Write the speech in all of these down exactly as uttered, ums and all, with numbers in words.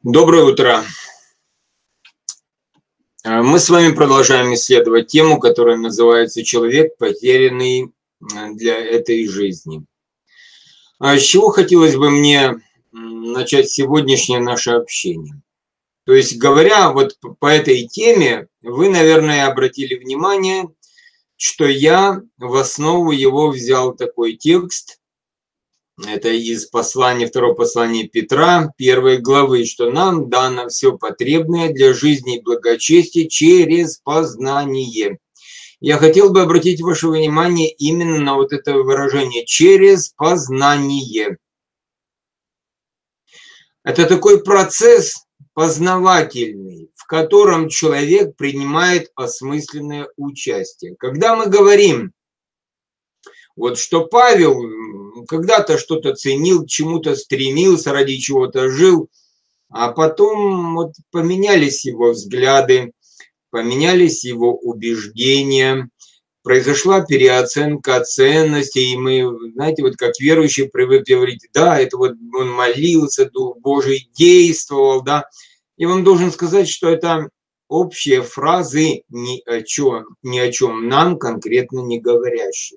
Доброе утро. Мы с вами продолжаем исследовать тему, которая называется «Человек, потерянный для этой жизни». С чего хотелось бы мне начать сегодняшнее наше общение? То есть, говоря вот по этой теме, вы, наверное, обратили внимание, что я в основу его взял такой текст. Это из послания, второго послания Петра, первой главы, что нам дано все потребное для жизни и благочестия через познание. Я хотел бы обратить ваше внимание именно на вот это выражение «через познание». Это такой процесс познавательный, в котором человек принимает осмысленное участие. Когда мы говорим, вот что Павел когда-то что-то ценил, к чему-то стремился, ради чего-то жил, а потом вот поменялись его взгляды, поменялись его убеждения, произошла переоценка ценностей, и мы, знаете, вот как верующие привыкли говорить, да, это вот он молился, Дух Божий действовал, да, и он должен сказать, что это общие фразы ни о чем, ни о чем нам конкретно не говорящие.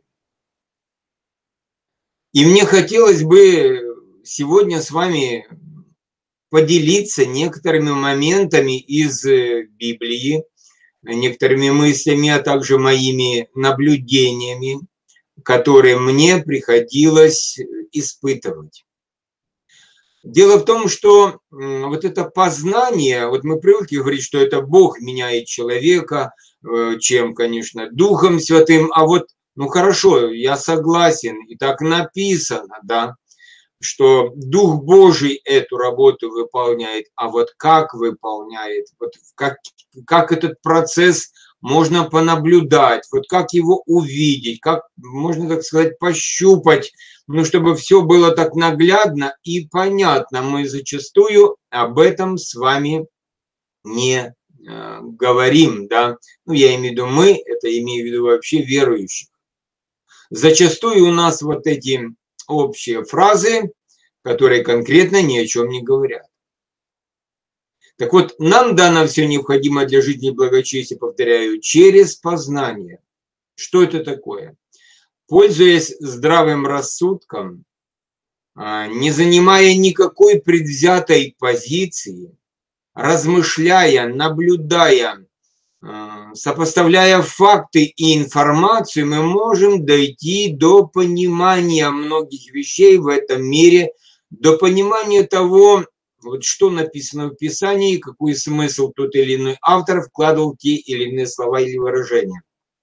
И мне хотелось бы сегодня с вами поделиться некоторыми моментами из Библии, некоторыми мыслями, а также моими наблюдениями, которые мне приходилось испытывать. Дело в том, что вот это познание, вот мы привыкли говорить, что это Бог меняет человека, чем, конечно, Духом Святым, а вот ну хорошо, я согласен, и так написано, да, что Дух Божий эту работу выполняет, а вот как выполняет, вот как, как этот процесс можно понаблюдать, вот как его увидеть, как, можно так сказать, пощупать, ну, чтобы все было так наглядно и понятно. Мы зачастую об этом с вами не э, говорим, да, ну, я имею в виду мы, это имею в виду вообще верующих. Зачастую у нас вот эти общие фразы, которые конкретно ни о чем не говорят. Так вот, нам дано все необходимое для жизни и благочестия, повторяю, через познание. Что это такое? Пользуясь здравым рассудком, не занимая никакой предвзятой позиции, размышляя, наблюдая, сопоставляя факты и информацию, мы можем дойти до понимания многих вещей в этом мире, до понимания того, вот что написано в Писании, какой смысл тот или иной автор вкладывал в те или иные слова или выражения.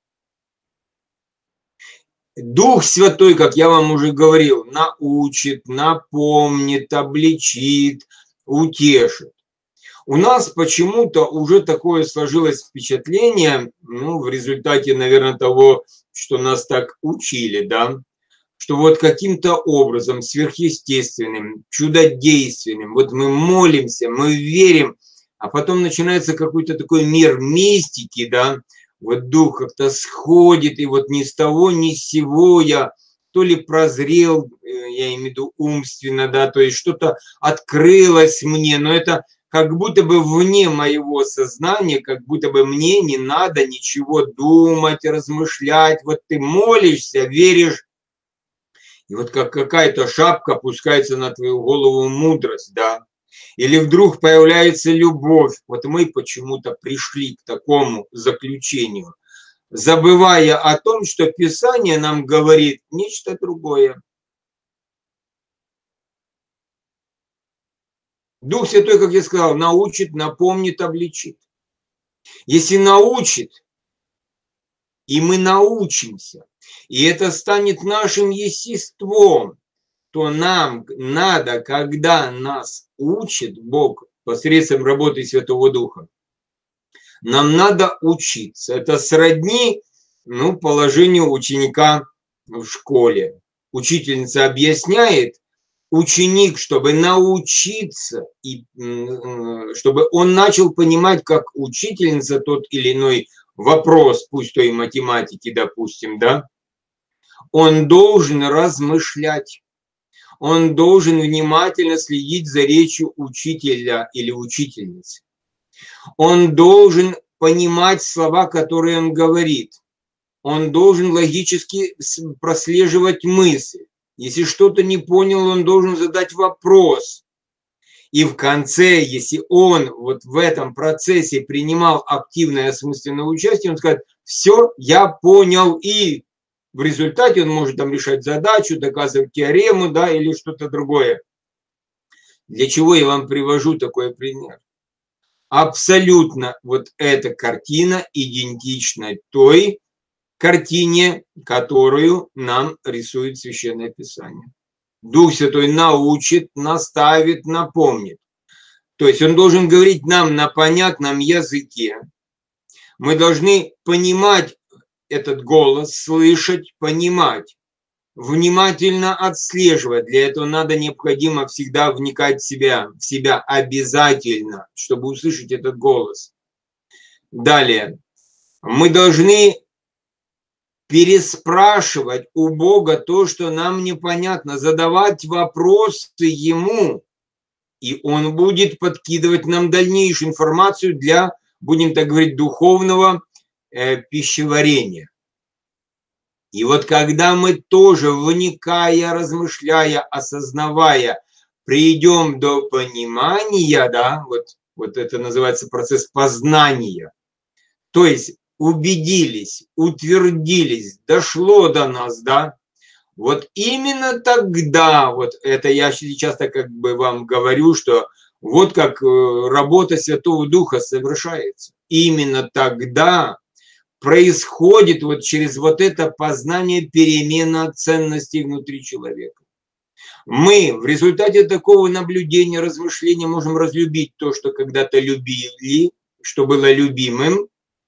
Дух Святой, как я вам уже говорил, научит, напомнит, обличит, утешит. У нас почему-то уже такое сложилось впечатление, ну, в результате, наверное, того, что нас так учили, да, что вот каким-то образом сверхъестественным, чудодейственным, вот мы молимся, мы верим, а потом начинается какой-то такой мир мистики, да, вот дух как-то сходит, и вот ни с того, ни с сего я то ли прозрел, я имею в виду умственно, да, то есть что-то открылось мне, но это как будто бы вне моего сознания, как будто бы мне не надо ничего думать, размышлять. Вот ты молишься, веришь, и вот как какая-то шапка опускается на твою голову мудрость, да. Или вдруг появляется любовь. Вот мы почему-то пришли к такому заключению, забывая о том, что Писание нам говорит нечто другое. Дух Святой, как я сказал, научит, напомнит, обличит. Если научит, и мы научимся, и это станет нашим естеством, то нам надо, когда нас учит Бог посредством работы Святого Духа, нам надо учиться. Это сродни, ну, положению ученика в школе. Учительница объясняет, ученик, чтобы научиться, и чтобы он начал понимать, как учительница тот или иной вопрос, пусть то и математики, допустим, да, он должен размышлять, он должен внимательно следить за речью учителя или учительницы. Он должен понимать слова, которые он говорит. Он должен логически прослеживать мысль. Если что-то не понял, он должен задать вопрос. И в конце, если он вот в этом процессе принимал активное осмысленное участие, он скажет: все, я понял. И в результате он может там решать задачу, доказывать теорему, да, или что-то другое. Для чего я вам привожу такой пример? Абсолютно вот эта картина идентична той картине, которую нам рисует Священное Писание. Дух Святой научит, наставит, напомнит. То есть он должен говорить нам на понятном языке. Мы должны понимать этот голос, слышать, понимать, внимательно отслеживать. Для этого надо необходимо всегда вникать в себя, в себя обязательно, чтобы услышать этот голос. Далее. Мы должны переспрашивать у Бога то, что нам непонятно, задавать вопросы Ему, и Он будет подкидывать нам дальнейшую информацию для, будем так говорить, духовного э, пищеварения. И вот когда мы тоже, вникая, размышляя, осознавая, придем до понимания, да, вот, вот это называется процесс познания, то есть убедились, утвердились, дошло до нас, да, вот именно тогда, вот это я сейчас так как бы вам говорю, что вот как работа Святого Духа совершается. Именно тогда происходит вот через вот это познание перемена ценностей внутри человека. Мы в результате такого наблюдения, размышления можем разлюбить то, что когда-то любили, что было любимым,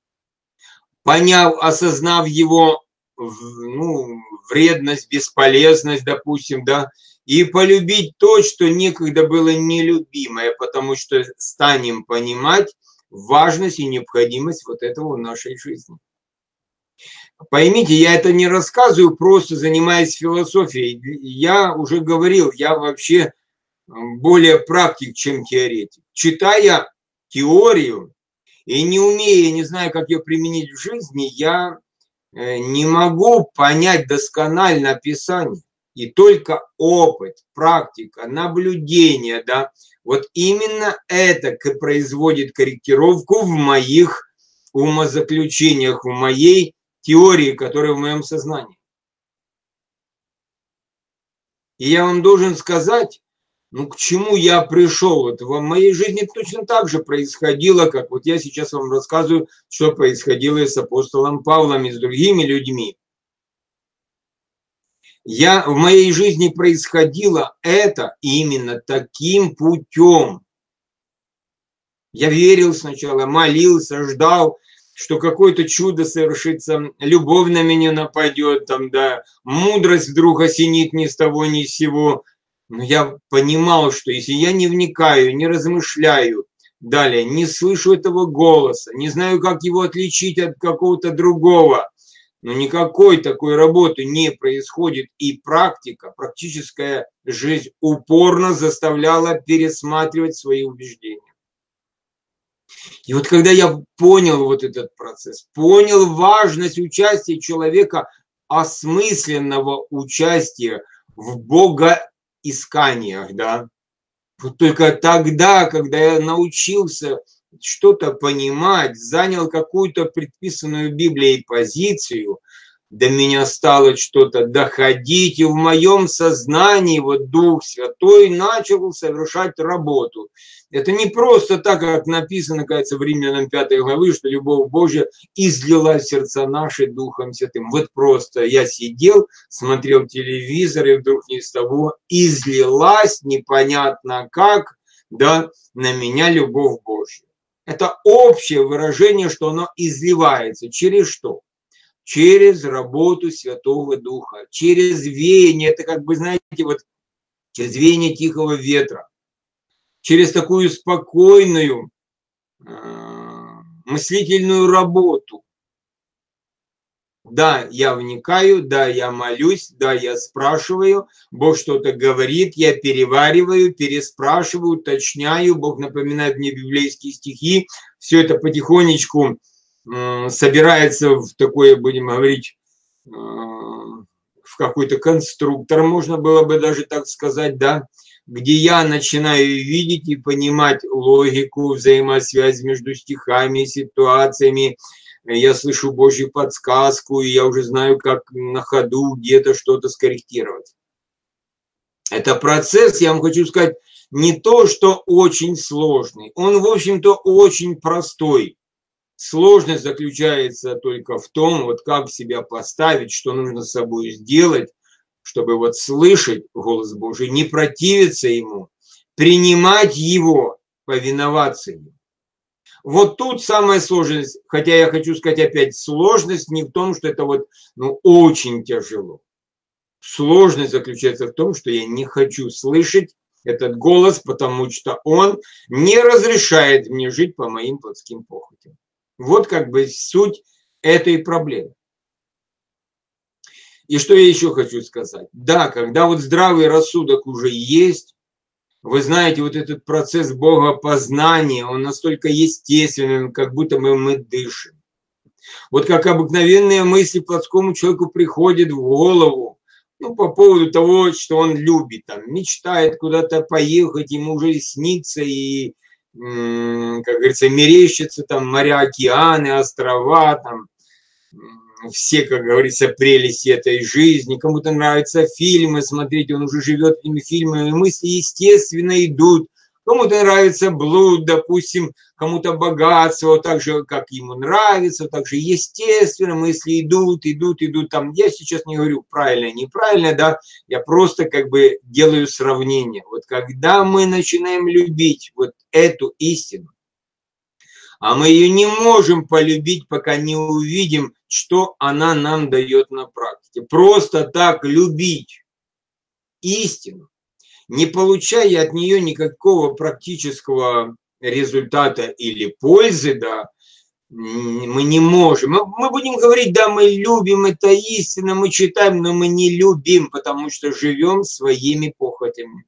поняв, осознав его, ну, вредность, бесполезность, допустим, да, и полюбить то, что некогда было нелюбимое, потому что станем понимать важность и необходимость вот этого в нашей жизни. Поймите, я это не рассказываю, просто занимаясь философией. Я уже говорил, я вообще более практик, чем теоретик. Читая теорию, и не умея, не знаю, как ее применить в жизни, я не могу понять досконально Писание. И только опыт, практика, наблюдение, да, вот именно это производит корректировку в моих умозаключениях, в моей теории, которая в моем сознании. И я вам должен сказать, ну, к чему я пришел. Вот в моей жизни точно так же происходило, как вот я сейчас вам рассказываю, что происходило и с апостолом Павлом, и с другими людьми. Я, в моей жизни происходило это именно таким путем. Я верил сначала, молился, ждал, что какое-то чудо совершится, любовь на меня нападет, там, да, мудрость вдруг осенит ни с того ни с сего. Но я понимал, что если я не вникаю, не размышляю, далее, не слышу этого голоса, не знаю, как его отличить от какого-то другого, но никакой такой работы не происходит. И практика, практическая жизнь упорно заставляла пересматривать свои убеждения. И вот когда я понял вот этот процесс, понял важность участия человека, осмысленного участия в богоисканиях, да, вот только тогда, когда я научился что-то понимать, занял какую-то предписанную Библией позицию, до меня стало что-то доходить, и в моем сознании вот Дух Святой начал совершать работу. Это не просто так, как написано, кажется, в Римлянам пятой главы, что любовь Божья излилась в сердца наши Духом Святым. Вот просто я сидел, смотрел телевизор, и вдруг ни с того излилась непонятно как, да, на меня любовь Божья. Это общее выражение, что оно изливается. Через что? Через работу Святого Духа, через веяние, это как бы, знаете, вот через веяние тихого ветра, через такую спокойную э, мыслительную работу. Да, я вникаю, да, я молюсь, да, я спрашиваю, Бог что-то говорит, я перевариваю, переспрашиваю, уточняю, Бог напоминает мне библейские стихи, все это потихонечку э, собирается в такое, будем говорить, э, в какой-то конструктор, можно было бы даже так сказать, да, где я начинаю видеть и понимать логику, взаимосвязь между стихами, ситуациями. Я слышу Божью подсказку, и я уже знаю, как на ходу где-то что-то скорректировать. Это процесс, я вам хочу сказать, не то, что очень сложный. Он, в общем-то, очень простой. Сложность заключается только в том, вот как себя поставить, что нужно с собой сделать, чтобы вот слышать голос Божий, не противиться ему, принимать его, повиноваться ему. Вот тут самая сложность, хотя я хочу сказать опять, сложность не в том, что это вот, ну, очень тяжело. Сложность заключается в том, что я не хочу слышать этот голос, потому что он не разрешает мне жить по моим плотским похотям. Вот как бы суть этой проблемы. И что я еще хочу сказать? Да, когда вот здравый рассудок уже есть, вы знаете, вот этот процесс богопознания, он настолько естественный, как будто мы, мы дышим. Вот как обыкновенные мысли плотскому человеку приходят в голову, ну, по поводу того, что он любит, там, мечтает куда-то поехать, ему уже снится и, как говорится, мерещится там моря, океаны, острова, там, все, как говорится, прелести этой жизни. Кому-то нравятся фильмы смотреть, он уже живет этими фильмами, мысли, естественно, идут. Кому-то нравится блуд, допустим, кому-то богатство, вот так же, как ему нравится, вот так же естественно, мысли идут, идут, идут. Там, я сейчас не говорю правильно, неправильно, да, я просто как бы делаю сравнение. Вот когда мы начинаем любить вот эту истину, а мы ее не можем полюбить, пока не увидим, что она нам дает на практике. Просто так любить истину, не получая от нее никакого практического результата или пользы, да, мы не можем. Мы, мы будем говорить, да, мы любим, это истина, мы читаем, но мы не любим, потому что живем своими похотями.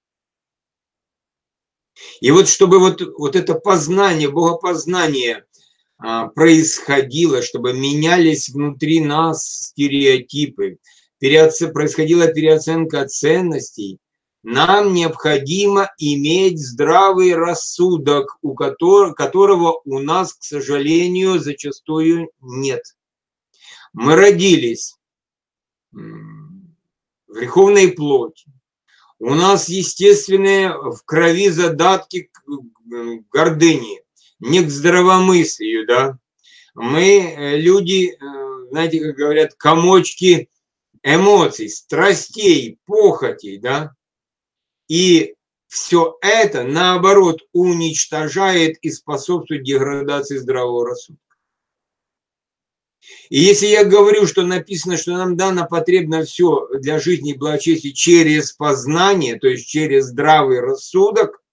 И вот чтобы вот, вот это познание, богопознание а, происходило, чтобы менялись внутри нас стереотипы, переоце, происходила переоценка ценностей, нам необходимо иметь здравый рассудок, у которого, которого у нас, к сожалению, зачастую нет. Мы родились в греховной плоти. У нас естественные в крови задатки к гордыне, не к здравомыслию, да. Мы люди, знаете, как говорят, комочки эмоций, страстей, похотей, да. И все это, наоборот, уничтожает и способствует деградации здравого рассудка. И если я говорю, что написано, что нам дано потребно все для жизни и благочестия через познание, то есть через здравый рассудок,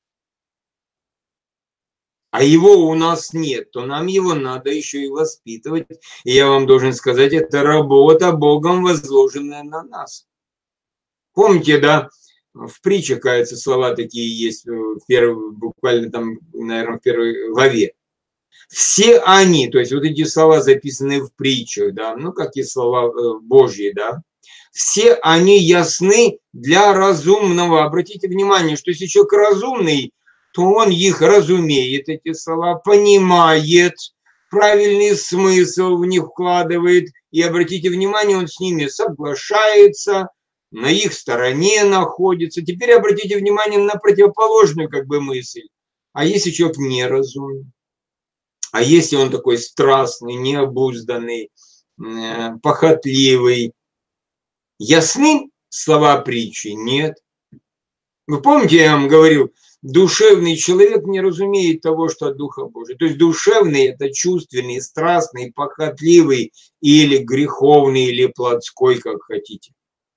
а его у нас нет, то нам его надо еще и воспитывать. И я вам должен сказать, это работа Богом, возложенная на нас. Помните, да, в притчах, кажется, слова такие есть, в первой, буквально там, наверное, в первой главе. Все они, то есть вот эти слова записаны в притчах, да, ну, как и слова Божьи, да, все они ясны для разумного. Обратите внимание, что если человек разумный, то он их разумеет, эти слова, понимает, правильный смысл в них вкладывает, и обратите внимание, он с ними соглашается, на их стороне находится. Теперь обратите внимание на противоположную как бы мысль. А если человек неразумный? А если он такой страстный, необузданный, похотливый? Ясны слова притчи? Нет. Вы помните, я вам говорил, душевный человек не разумеет того, что от Духа Божия. То есть душевный – это чувственный, страстный, похотливый или греховный, или плотской, как хотите.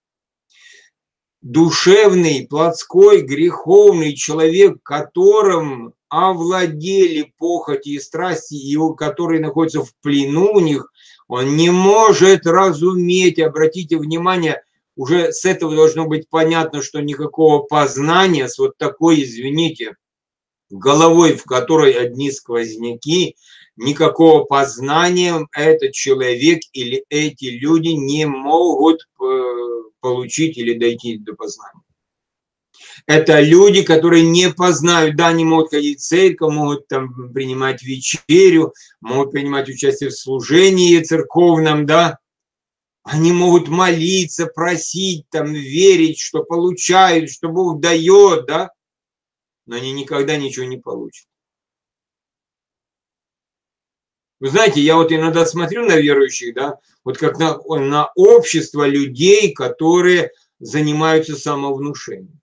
Душевный, плотской, греховный человек, которым овладели похоти и страсти, и которые находятся в плену у них, Он не может разуметь, обратите внимание, уже с этого должно быть понятно, что никакого познания с вот такой, извините, головой, в которой одни сквозняки, никакого познания этот человек или эти люди не могут получить или дойти до познания. Это люди, которые не познают, да, они могут ходить в церковь, могут там принимать вечерю, могут принимать участие в служении церковном, да, они могут молиться, просить, там, верить, что получают, что Бог дает, да, но они никогда ничего не получат. Вы знаете, я вот иногда смотрю на верующих, да, вот как на, на общество людей, которые занимаются самовнушением.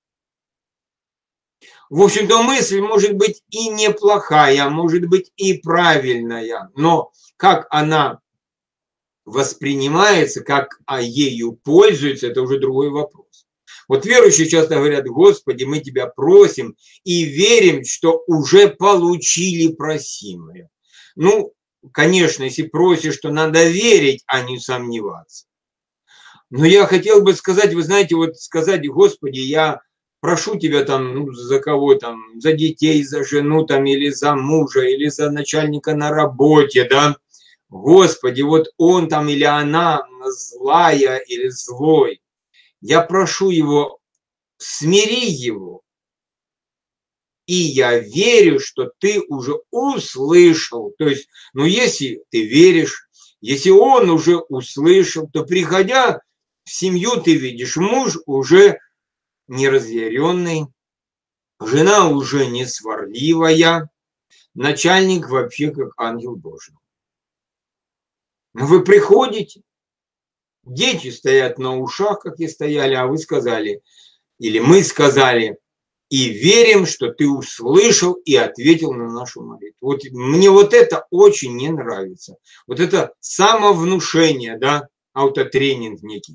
В общем-то, мысль может быть и неплохая, может быть и правильная, но как она воспринимается, как ею пользуются, это уже другой вопрос. Вот верующие часто говорят: Господи, мы Тебя просим и верим, что уже получили просимое. Ну, конечно, если просишь, то надо верить, а не сомневаться. Но я хотел бы сказать, вы знаете, вот сказать: Господи, я прошу Тебя там, ну, за кого там, за детей, за жену там, или за мужа, или за начальника на работе, да. Господи, вот он там или она злая или злой. Я прошу его, смири его. И я верю, что ты уже услышал. То есть, ну, если ты веришь, если он уже услышал, то, приходя в семью, ты видишь, муж уже не разъяренный, жена уже не сварливая, начальник вообще как ангел Божий. Но вы приходите, дети стоят на ушах, как и стояли, а вы сказали, или мы сказали, и верим, что ты услышал и ответил на нашу молитву. Вот мне вот это очень не нравится. Вот это самовнушение, да, аутотренинг некий.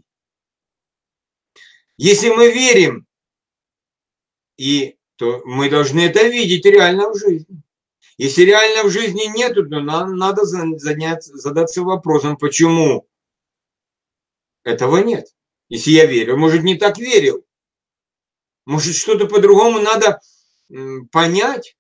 Если мы верим, и, то мы должны это видеть реально в жизни. Если реально в жизни нету, то нам надо заняться, задаться вопросом, почему этого нет. Если я верю, может, не так верил. Может, что-то по-другому надо понять.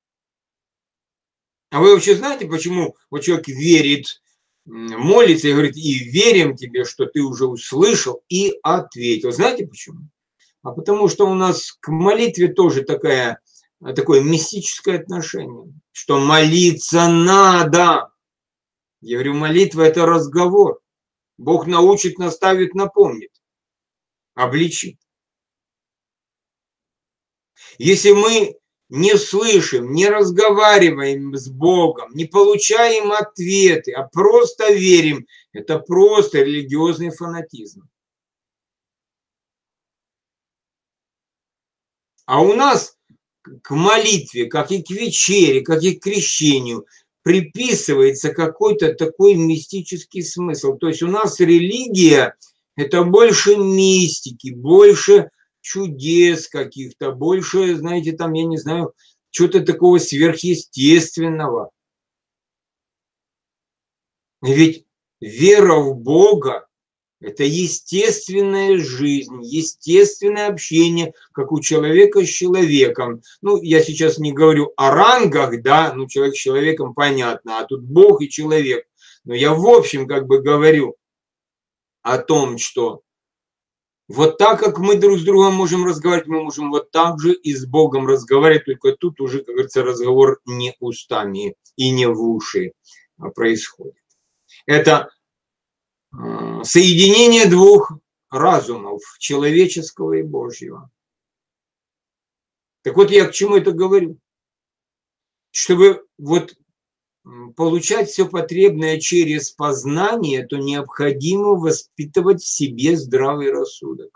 А вы вообще знаете, почему вот человек верит, молится и говорит: и верим тебе, что ты уже услышал и ответил. Знаете почему? А потому что у нас к молитве тоже такая, такое мистическое отношение, что молиться надо. Я говорю, молитва – это разговор. Бог научит, наставит, напомнит, обличит. Если мы не слышим, не разговариваем с Богом, не получаем ответы, а просто верим, это просто религиозный фанатизм. А у нас к молитве, как и к вечере, как и к крещению, приписывается какой-то такой мистический смысл. То есть у нас религия – это больше мистики, больше чудес каких-то, больше, знаете, там, я не знаю, чего-то такого сверхъестественного. Ведь вера в Бога – это естественная жизнь, естественное общение, как у человека с человеком. Ну, я сейчас не говорю о рангах, да, ну, человек с человеком понятно, а тут Бог и человек. Но я в общем как бы говорю о том, что вот так, как мы друг с другом можем разговаривать, мы можем вот так же и с Богом разговаривать, только тут уже, как говорится, разговор не устами и не в уши происходит. Это соединение двух разумов, человеческого и Божьего. Так вот, я к чему это говорю? Чтобы вот получать все потребное через познание, то необходимо воспитывать в себе здравый рассудок.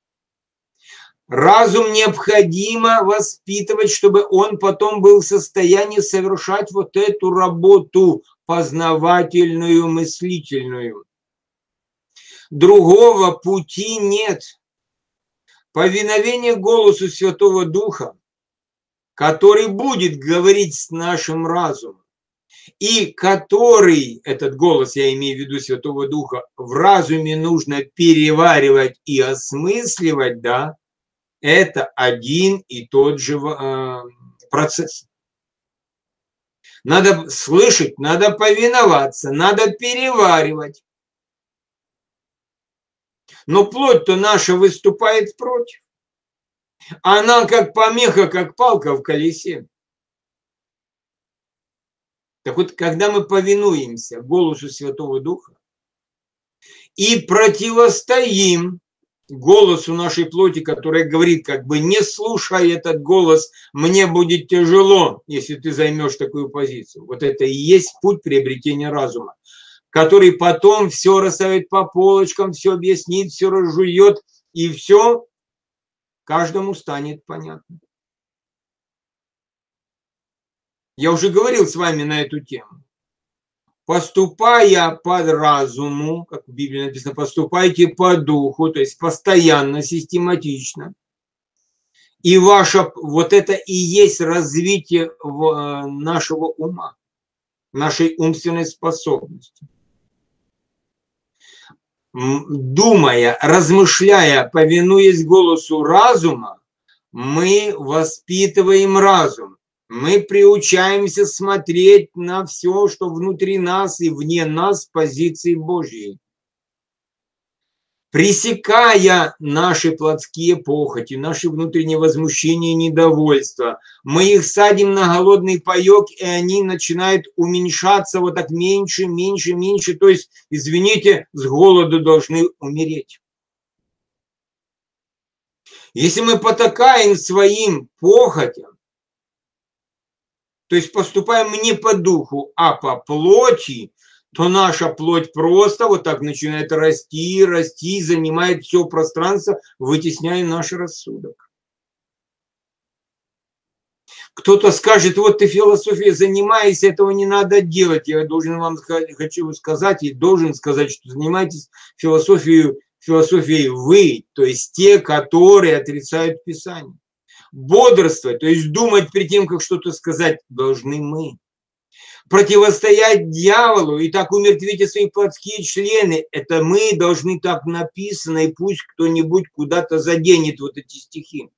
Разум необходимо воспитывать, чтобы он потом был в состоянии совершать вот эту работу познавательную, мыслительную. Другого пути нет. Повиновение голосу Святого Духа, который будет говорить с нашим разумом и который, этот голос, я имею в виду Святого Духа, в разуме нужно переваривать и осмысливать, да, это один и тот же э, процесс. Надо слышать, надо повиноваться, надо переваривать. Но плоть-то наша выступает против. Она как помеха, как палка в колесе. Так вот, когда мы повинуемся голосу Святого Духа и противостоим голосу нашей плоти, которая говорит, как бы, не слушай этот голос, мне будет тяжело, если ты займешь такую позицию. Вот это и есть путь приобретения разума, который потом все расставит по полочкам, все объяснит, все разжует, и все каждому станет понятно. Я уже говорил с вами на эту тему. Поступая по разуму, как в Библии написано, поступайте по духу, то есть постоянно, систематично. И ваше, вот это и есть развитие нашего ума, нашей умственной способности. Думая, размышляя, повинуясь голосу разума, мы воспитываем разум. Мы приучаемся смотреть на все, что внутри нас и вне нас с позиции Божьей. Пресекая наши плотские похоти, наши внутренние возмущения и недовольства, мы их садим на голодный паёк, и они начинают уменьшаться вот так меньше, меньше, меньше. То есть, извините, с голоду должны умереть. Если мы потакаем своим похотям, то есть поступаем не по духу, а по плоти, то наша плоть просто вот так начинает расти, расти, занимает все пространство, вытесняя наш рассудок. Кто-то скажет, вот ты философией занимаешься, этого не надо делать. Я должен вам хочу сказать и должен сказать, что занимаетесь философией, философией вы, то есть те, которые отрицают Писание. Бодрствовать, то есть думать перед тем, как что-то сказать, должны мы. Противостоять дьяволу и так умертвите свои плотские члены, это мы должны, так написано, и пусть кто-нибудь куда-то заденет вот эти стихи.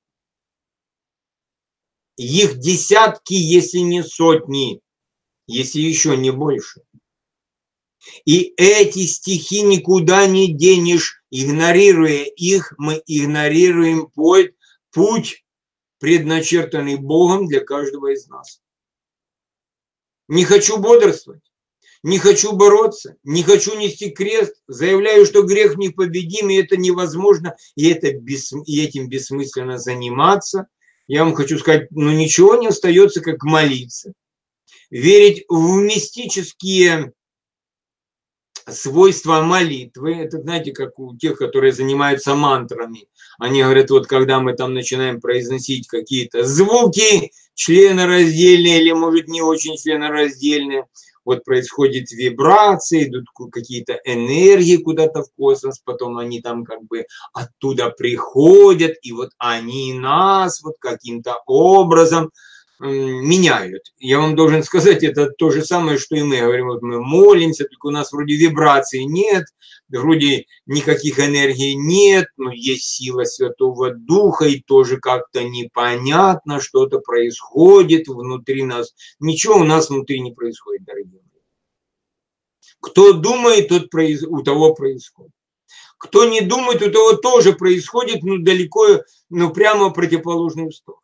Их десятки, если не сотни, если еще не больше. И эти стихи никуда не денешь, игнорируя их, мы игнорируем путь, предначертанный Богом для каждого из нас. Не хочу бодрствовать, не хочу бороться, не хочу нести крест, заявляю, что грех непобедим, и это невозможно, и, это бес... и этим бессмысленно заниматься. Я вам хочу сказать, ну ничего не остается, как молиться. Верить в мистические свойства молитвы, это, знаете, как у тех, которые занимаются мантрами. Они говорят, вот когда мы там начинаем произносить какие-то звуки членораздельные или, может, не очень членораздельные, вот происходит вибрации, идут какие-то энергии куда-то в космос, потом они там как бы оттуда приходят, и вот они нас вот каким-то образом меняют. Я вам должен сказать, это то же самое, что и мы говорим, вот мы молимся, только у нас вроде вибраций нет, вроде никаких энергий нет, но есть сила Святого Духа, и тоже как-то непонятно, что-то происходит внутри нас. Ничего у нас внутри не происходит, дорогие мои. Кто думает, тот произ... у того происходит. Кто не думает, у того тоже происходит, но далеко, но прямо в противоположную сторону.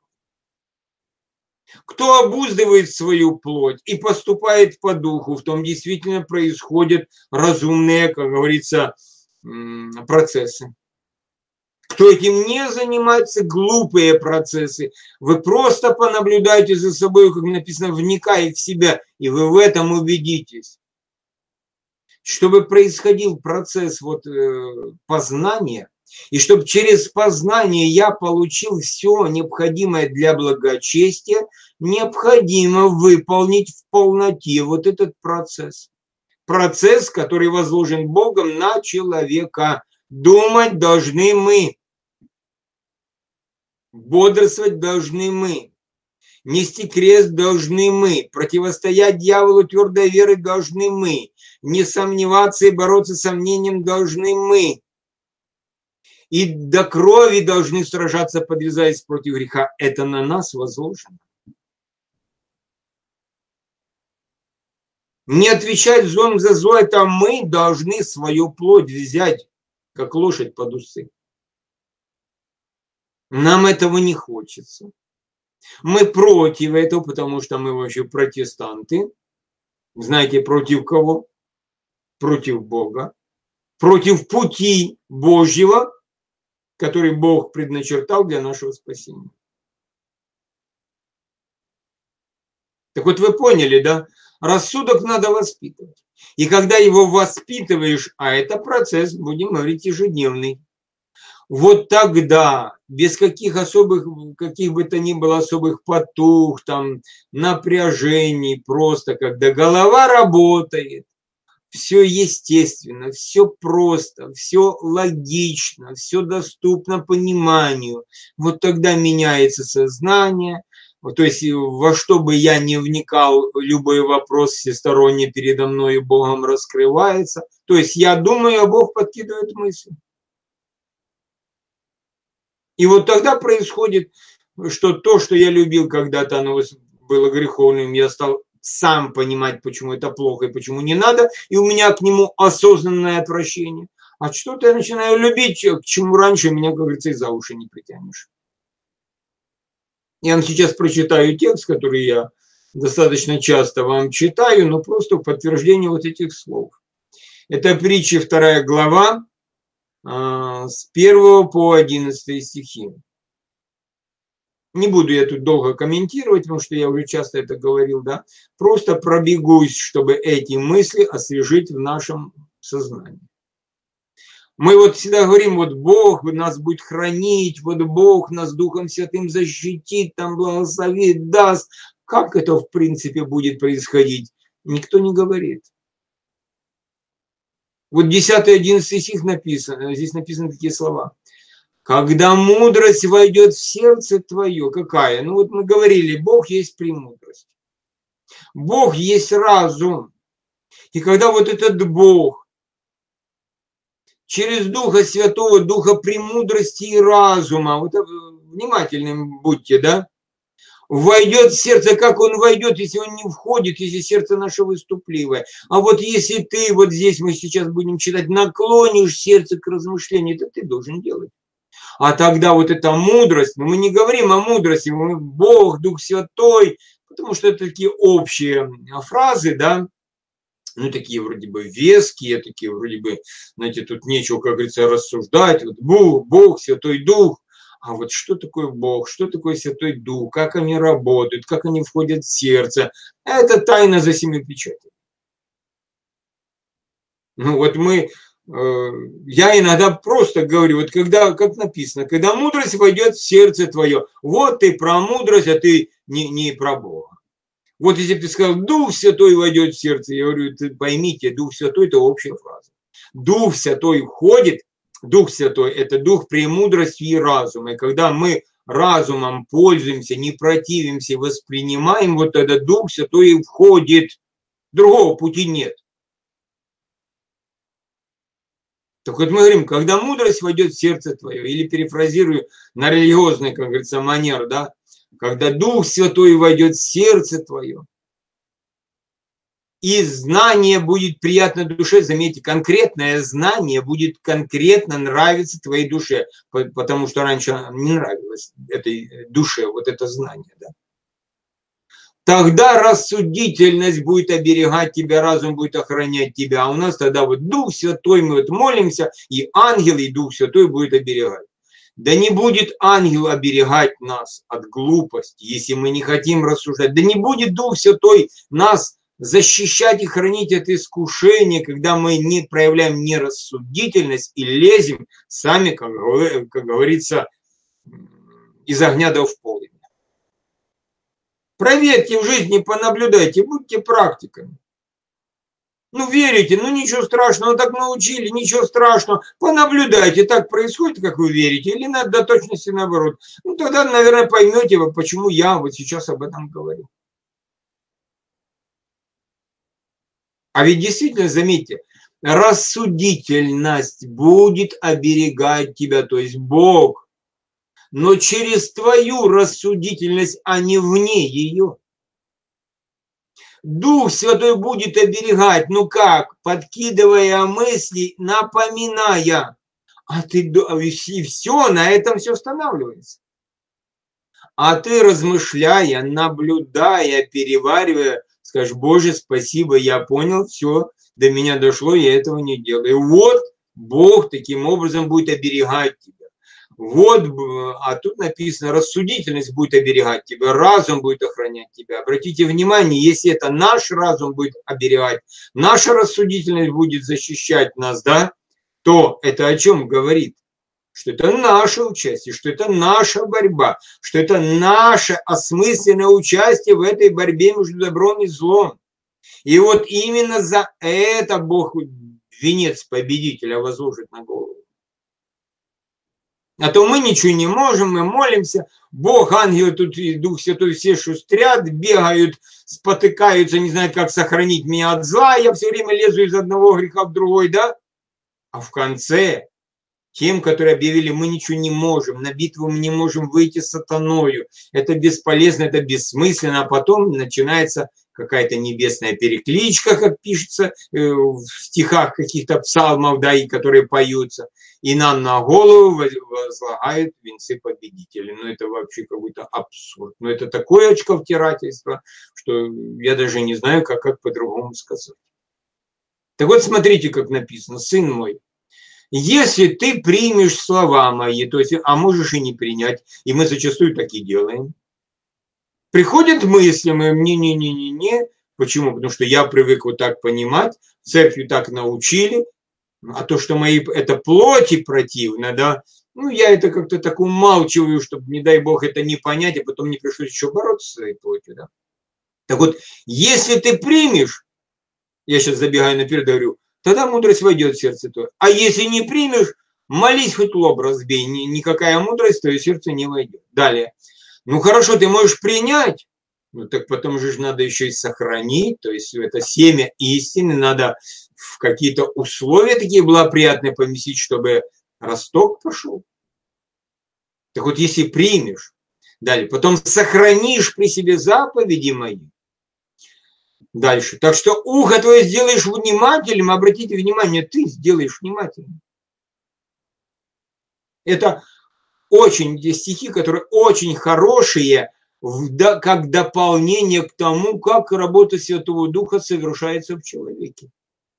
Кто обуздывает свою плоть и поступает по духу, в том действительно происходят разумные, как говорится, процессы. Кто этим не занимается, глупые процессы. Вы просто понаблюдайте за собой, как написано, вникая в себя, и вы в этом убедитесь. Чтобы происходил процесс вот, познания, и чтобы через познание я получил все необходимое для благочестия, необходимо выполнить в полноте вот этот процесс. Процесс, который возложен Богом на человека. Думать должны мы. Бодрствовать должны мы. Нести крест должны мы, противостоять дьяволу твердой верой должны мы, не сомневаться и бороться с сомнением должны мы. И до крови должны сражаться, подвязаясь против греха. Это на нас возложено. Не отвечать злом за зло, это мы должны свою плоть взять, как лошадь под усы. Нам этого не хочется. Мы против этого, потому что мы вообще протестанты. Знаете, против кого? Против Бога. Против пути Божьего, который Бог предначертал для нашего спасения. Так вот вы поняли, да? Рассудок надо воспитывать. И когда его воспитываешь, а это процесс, будем говорить, ежедневный, вот тогда, без каких особых, каких бы то ни было особых потуг, там, напряжений, просто когда голова работает, все естественно, все просто, все логично, все доступно пониманию. Вот тогда меняется сознание. То есть во что бы я ни вникал, любой вопрос всесторонне передо мной и Богом раскрывается. То есть я думаю, а Бог подкидывает мысли. И вот тогда происходит, что то, что я любил когда-то, оно было греховным, я стал сам понимать, почему это плохо и почему не надо, и у меня к нему осознанное отвращение. А что-то я начинаю любить, к чему раньше меня, как говорится, и за уши не притянешь. Я вам сейчас прочитаю текст, который я достаточно часто вам читаю, но просто в подтверждение вот этих слов. Это притча вторая глава, с первого по одиннадцатый стихи. Не буду я тут долго комментировать, потому что я уже часто это говорил, да. Просто пробегусь, чтобы эти мысли освежить в нашем сознании. Мы вот всегда говорим, вот Бог нас будет хранить, вот Бог нас Духом Святым защитит, там благословит, даст. Как это в принципе будет происходить? Никто не говорит. Вот десятый-одиннадцатый стих написано, здесь написаны такие слова. Когда мудрость войдет в сердце твое, какая? Ну вот мы говорили, Бог есть премудрость. Бог есть разум. И когда вот этот Бог через Духа Святого, Духа премудрости и разума, вот внимательным будьте, да, войдет в сердце, как он войдет, если он не входит, если сердце наше выступливое. А вот если ты, вот здесь мы сейчас будем читать, наклонишь сердце к размышлению, это ты должен делать. А тогда вот эта мудрость, но мы не говорим о мудрости, мы Бог, Дух Святой, потому что это такие общие фразы, да, ну такие вроде бы веские, такие вроде бы, знаете, тут нечего, как говорится, рассуждать, вот Бог, Бог, Святой Дух. А вот что такое Бог, что такое Святой Дух, как они работают, как они входят в сердце, это тайна за семи печатями. Ну вот мы... Я иногда просто говорю, вот когда, как написано, когда мудрость войдет в сердце твое, вот ты про мудрость, а ты не, не про Бога. Вот если бы ты сказал, Дух Святой войдет в сердце, я говорю, ты поймите, Дух Святой – это общая фраза. Дух Святой входит, Дух Святой – это Дух премудрости и разума. И когда мы разумом пользуемся, не противимся, воспринимаем, вот тогда Дух Святой и входит. Другого пути нет. Так вот мы говорим, когда мудрость войдет в сердце твое, или перефразирую на религиозный, как говорится, манер, да, когда Дух Святой войдет в сердце твое, и знание будет приятно душе, заметьте, конкретное знание будет конкретно нравиться твоей душе, потому что раньше не нравилось этой душе, вот это знание, да. Тогда рассудительность будет оберегать тебя, разум будет охранять тебя. А у нас тогда вот Дух Святой, мы вот молимся, и ангел, и Дух Святой будет оберегать. Да не будет ангел оберегать нас от глупости, если мы не хотим рассуждать. Да не будет Дух Святой нас защищать и хранить от искушения, когда мы не проявляем нерассудительность и лезем сами, как, как говорится, из огня до в полымя. Проверьте в жизни, понаблюдайте, будьте практиками. Ну, верите, ну ничего страшного, так научили, ничего страшного. Понаблюдайте, так происходит, как вы верите, или надо до точности наоборот. Ну, тогда, наверное, поймете, почему я вот сейчас об этом говорю. А ведь действительно, заметьте, рассудительность будет оберегать тебя, то есть Бог, но через твою рассудительность, а не вне ее. Дух Святой будет оберегать, ну как, подкидывая мысли, напоминая. А ты, и все, на этом все останавливается. А ты, размышляя, наблюдая, переваривая, скажешь: Боже, спасибо, я понял, все, до меня дошло, я этого не делаю. И вот Бог таким образом будет оберегать тебя. Вот, а тут написано, рассудительность будет оберегать тебя, разум будет охранять тебя. Обратите внимание, если это наш разум будет оберегать, наша рассудительность будет защищать нас, да, то это о чем говорит? Что это наше участие, что это наша борьба, что это наше осмысленное участие в этой борьбе между добром и злом. И вот именно за это Бог венец победителя возложит на голову. А то мы ничего не можем, мы молимся, Бог, ангелы тут и Дух Святой все шустрят, бегают, спотыкаются, не знают, как сохранить меня от зла, я все время лезу из одного греха в другой, да? А в конце тем, которые объявили, мы ничего не можем, на битву мы не можем выйти с сатаною, это бесполезно, это бессмысленно, а потом начинается какая-то небесная перекличка, как пишется в стихах каких-то псалмов, да, и которые поются, и нам на голову возлагают венцы победителей. Ну, это вообще какой-то абсурд. Но это такое очковтирательство, что я даже не знаю, как, как по-другому сказать. Так вот, смотрите, как написано: сын мой, если ты примешь слова мои, то есть, а можешь и не принять, и мы зачастую так и делаем, приходят мысли, мы не-не-не-не-не. Почему? Потому что я привык вот так понимать, в церкви так научили, а то, что мои, это плоти противно, да, ну, я это как-то так умалчиваю, чтобы, не дай бог, это не понять, а потом не пришлось еще бороться с своей плотью, да. Так вот, если ты примешь, я сейчас забегаю наперед, говорю, тогда мудрость войдет в сердце твое. А если не примешь, молись, хоть лоб разбей, никакая мудрость в твое сердце не войдет. Далее. Ну хорошо, ты можешь принять, ну так потом же надо еще и сохранить, то есть это семя истины, надо в какие-то условия такие благоприятные поместить, чтобы росток пошел. Так вот, если примешь, далее, потом сохранишь при себе заповеди мои, дальше. Так что ухо твое сделаешь внимательным, обратите внимание, ты сделаешь внимательным. Это очень стихи, которые очень хорошие, как дополнение к тому, как работа Святого Духа совершается в человеке.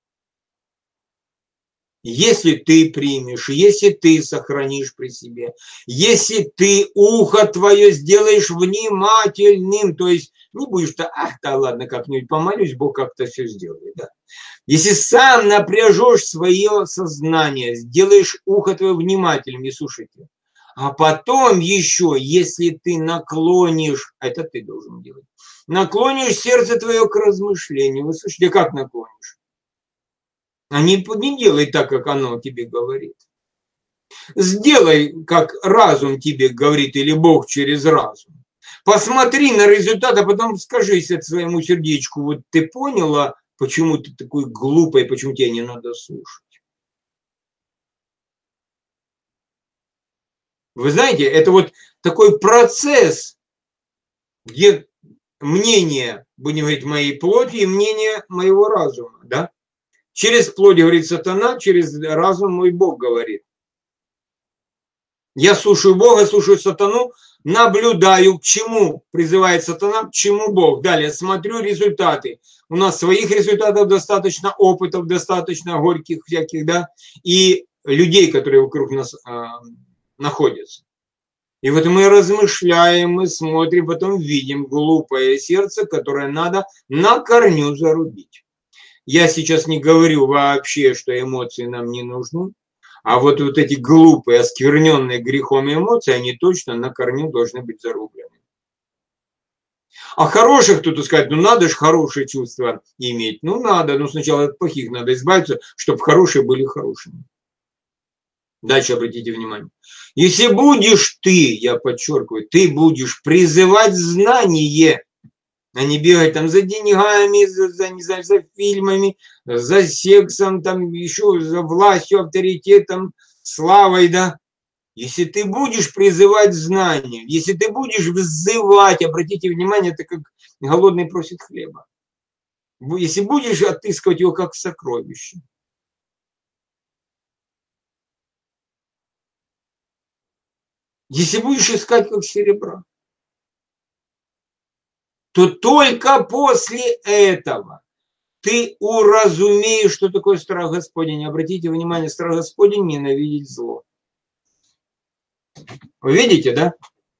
Если ты примешь, если ты сохранишь при себе, если ты ухо твое сделаешь внимательным, то есть не будешь-то, ах, да ладно, как-нибудь помолюсь, Бог как-то все сделает, да. Если сам напряжешь свое сознание, сделаешь ухо твое внимательным, и слушайте, а потом еще, если ты наклонишь, это ты должен делать, наклонишь сердце твое к размышлению, вы слышите, как наклонишь? А не, не делай так, как оно тебе говорит. Сделай, как разум тебе говорит, или Бог через разум. Посмотри на результат, а потом скажи своему сердечку, вот ты поняла, почему ты такой глупый, почему тебе не надо слушать. Вы знаете, это вот такой процесс, где мнение, будем говорить, моей плоти и мнение моего разума, да? Через плоть говорит сатана, через разум мой Бог говорит. Я слушаю Бога, слушаю сатану, наблюдаю, к чему призывает сатана, к чему Бог. Далее смотрю результаты. У нас своих результатов достаточно, опытов достаточно, горьких всяких, да, и людей, которые вокруг нас э, находятся. И вот мы размышляем, мы смотрим, потом видим глупое сердце, которое надо на корню зарубить. Я сейчас не говорю вообще, что эмоции нам не нужны, а вот, вот эти глупые, оскверненные грехом эмоции, они точно на корню должны быть зарублены. А хороших кто-то скажет, ну надо же хорошие чувства иметь. Ну надо, но сначала от плохих надо избавиться, чтобы хорошие были хорошими. Дальше обратите внимание. Если будешь ты, я подчеркиваю, ты будешь призывать знание, а не бегать там за деньгами, за, за, не знаю, за фильмами, за сексом, там еще за властью, авторитетом, славой, да. Если ты будешь призывать знания, если ты будешь взывать, обратите внимание, это как голодный просит хлеба. Если будешь отыскивать его как сокровище. Если будешь искать как серебра, то только после этого ты уразумеешь, что такое страх Господень. Обратите внимание, страх Господень – ненавидеть зло. Вы видите, да?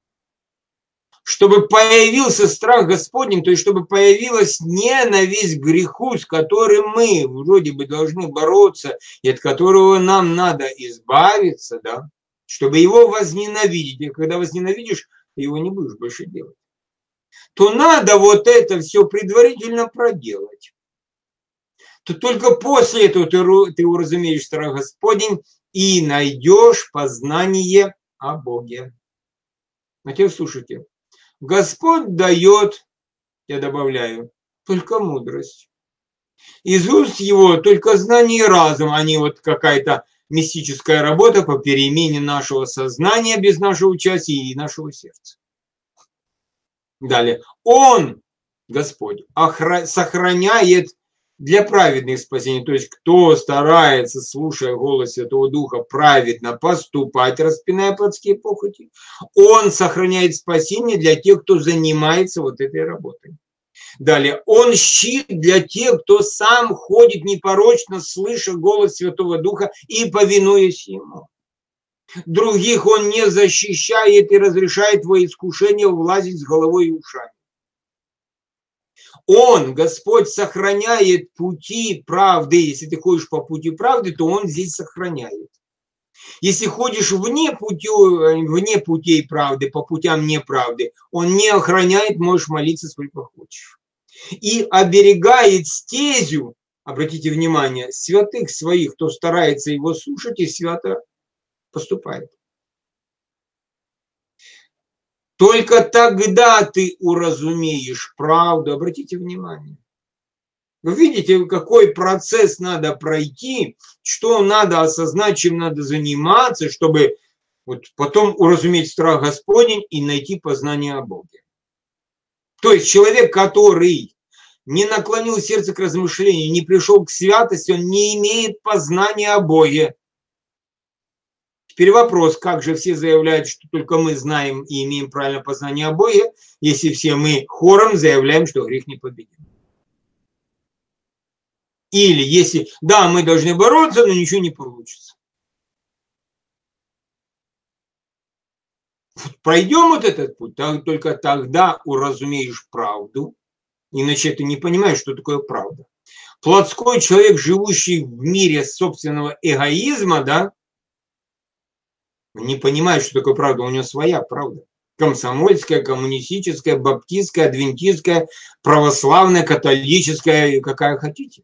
Чтобы появился страх Господень, то есть чтобы появилась ненависть к греху, с которым мы вроде бы должны бороться, и от которого нам надо избавиться, да? Чтобы его возненавидеть. И когда возненавидишь, ты его не будешь больше делать. То надо вот это все предварительно проделать. То только после этого ты, ты уразумеешь страх Господень и найдешь познание о Боге. А теперь слушайте. Господь дает, я добавляю, только мудрость. Из уст его только знание и разум, а не вот какая-то мистическая работа по перемене нашего сознания без нашего участия и нашего сердца. Далее. Он, Господь, охра- сохраняет для праведных спасения, то есть кто старается, слушая голос Святого Духа, праведно поступать, распиная плотские похоти, он сохраняет спасение для тех, кто занимается вот этой работой. Далее, он щит для тех, кто сам ходит непорочно, слыша голос Святого Духа и повинуясь ему. Других он не защищает и разрешает во искушение влазить с головой и ушами. Он, Господь, сохраняет пути правды. Если ты ходишь по пути правды, то Он здесь сохраняет. Если ходишь вне, путю, вне путей правды, по путям неправды, Он не охраняет, можешь молиться сколько хочешь. И оберегает стезю, обратите внимание, святых своих, кто старается Его слушать и свято поступает. Только тогда ты уразумеешь правду. Обратите внимание. Вы видите, какой процесс надо пройти, что надо осознать, чем надо заниматься, чтобы вот потом уразуметь страх Господень и найти познание о Боге. То есть человек, который не наклонил сердце к размышлению, не пришел к святости, он не имеет познания о Боге. Теперь вопрос, как же все заявляют, что только мы знаем и имеем правильное познание о Боге, если все мы хором заявляем, что грех не победим. Или если, да, мы должны бороться, но ничего не получится. Пройдем вот этот путь, только тогда уразумеешь правду, иначе ты не понимаешь, что такое правда. Плотской человек, живущий в мире собственного эгоизма, да, не понимает, что такое правда, у него своя правда. Комсомольская, коммунистическая, баптистская, адвентистская, православная, католическая, какая хотите.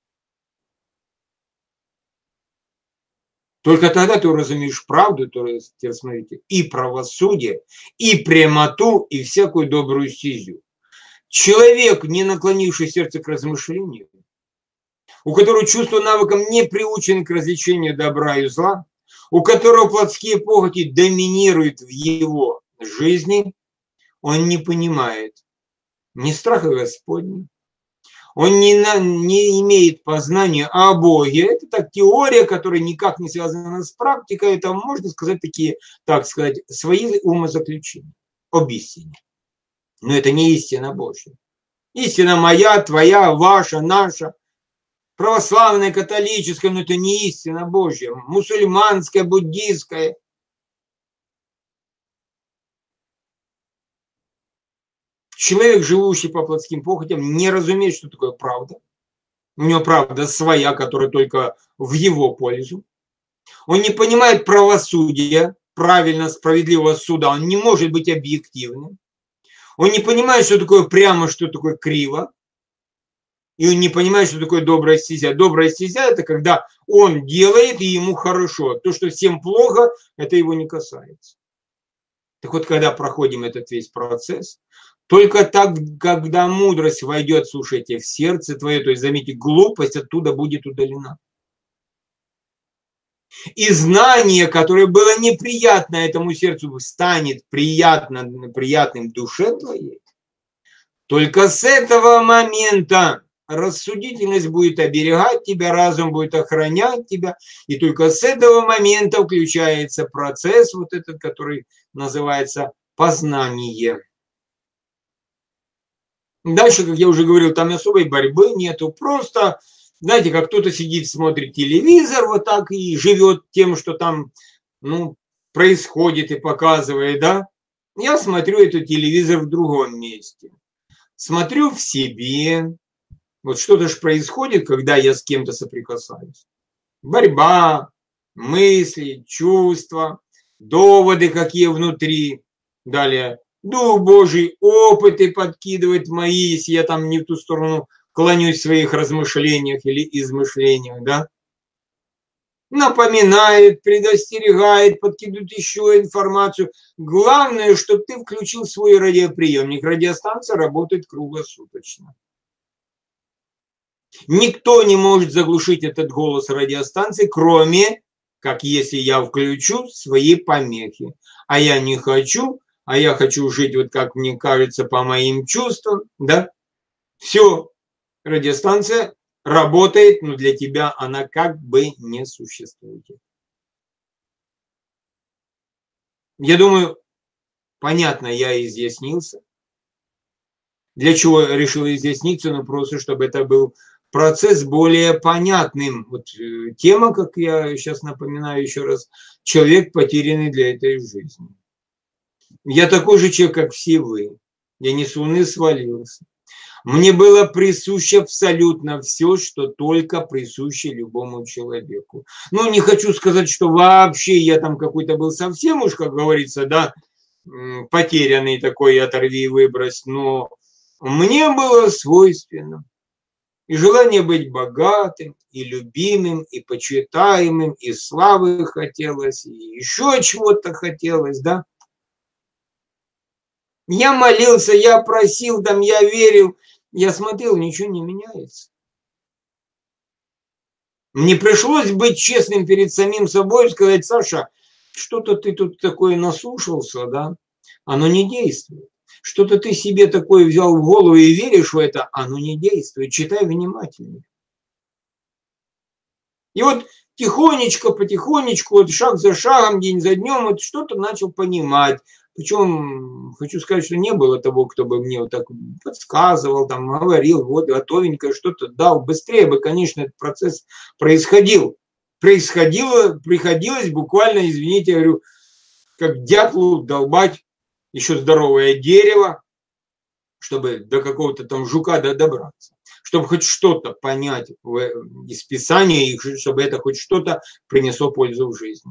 Только тогда ты уразумеешь правду, то есть, смотрите, и правосудие, и прямоту, и всякую добрую стезю. Человек, не наклонивший сердце к размышлению, у которого чувство навыком не приучено к развлечению добра и зла, у которого плотские похоти доминируют в его жизни, он не понимает ни страха Господня, он не, на, не имеет познания о Боге. Это так теория, которая никак не связана с практикой. Это, можно сказать, такие, так сказать, свои умозаключения об истине. Но это не истина Божья. Истина моя, твоя, ваша, наша. Православная, католическая, но это не истина Божья. Мусульманская, буддийская. Человек, живущий по плотским похотям, не разумеет, что такое правда. У него правда своя, которая только в его пользу. Он не понимает правосудия, правильно, справедливого суда. Он не может быть объективным. Он не понимает, что такое прямо, что такое криво. И он не понимает, что такое добрая стезя. Добрая стезя – это когда он делает, и ему хорошо. То, что всем плохо, это его не касается. Так вот, когда проходим этот весь процесс, только так, когда мудрость войдет, слушайте, в сердце твое, то есть, заметьте, глупость оттуда будет удалена. И знание, которое было неприятно этому сердцу, станет приятно, приятным душе твоей. Только с этого момента рассудительность будет оберегать тебя, разум будет охранять тебя. И только с этого момента включается процесс, вот этот, который называется познание. Дальше, как я уже говорил, там особой борьбы нету. Просто, знаете, как кто-то сидит, смотрит телевизор вот так и живет тем, что там, ну, происходит и показывает, да. Я смотрю этот телевизор в другом месте. Смотрю в себе. Вот что-то же происходит, когда я с кем-то соприкасаюсь. Борьба, мысли, чувства, доводы какие внутри. Далее, Дух Божий опыты подкидывает мои, если я там не в ту сторону клонюсь в своих размышлениях или измышлениях, да. Напоминает, предостерегает, подкидывает еще информацию. Главное, чтобы ты включил свой радиоприемник. Радиостанция работает круглосуточно. Никто не может заглушить этот голос радиостанции, кроме, как если я включу свои помехи. А я не хочу, а я хочу жить, вот как мне кажется, по моим чувствам, да. Все, радиостанция работает, но для тебя она как бы не существует. Я думаю, понятно, я изъяснился. Для чего решил изъясниться? Ну, просто, чтобы это был процесс более понятным. Вот тема, как я сейчас напоминаю еще раз, человек, потерянный для этой жизни. Я такой же человек, как все вы. Я не с луны свалился. Мне было присуще абсолютно все, что только присуще любому человеку. Ну, не хочу сказать, что вообще я там какой-то был совсем уж, как говорится, да, потерянный такой, оторви и выбрось, но мне было свойственно и желание быть богатым, и любимым, и почитаемым, и славы хотелось, и еще чего-то хотелось, да. Я молился, я просил, там, я верил, я смотрел, ничего не меняется. Мне пришлось быть честным перед самим собой и сказать: Саша, что-то ты тут такое наслушался, да, оно не действует. Что-то ты себе такое взял в голову и веришь в это, оно не действует. Читай внимательно. И вот тихонечко, потихонечку, вот шаг за шагом, день за днем, вот что-то начал понимать. Причем хочу сказать, что не было того, кто бы мне вот так подсказывал, там, говорил, вот готовенькое что-то дал. Быстрее бы, конечно, этот процесс происходил. Происходило, приходилось буквально, извините, я говорю, как дятлу долбать еще здоровое дерево, чтобы до какого-то там жука добраться. Чтобы хоть что-то понять из Писания, и чтобы это хоть что-то принесло пользу в жизни.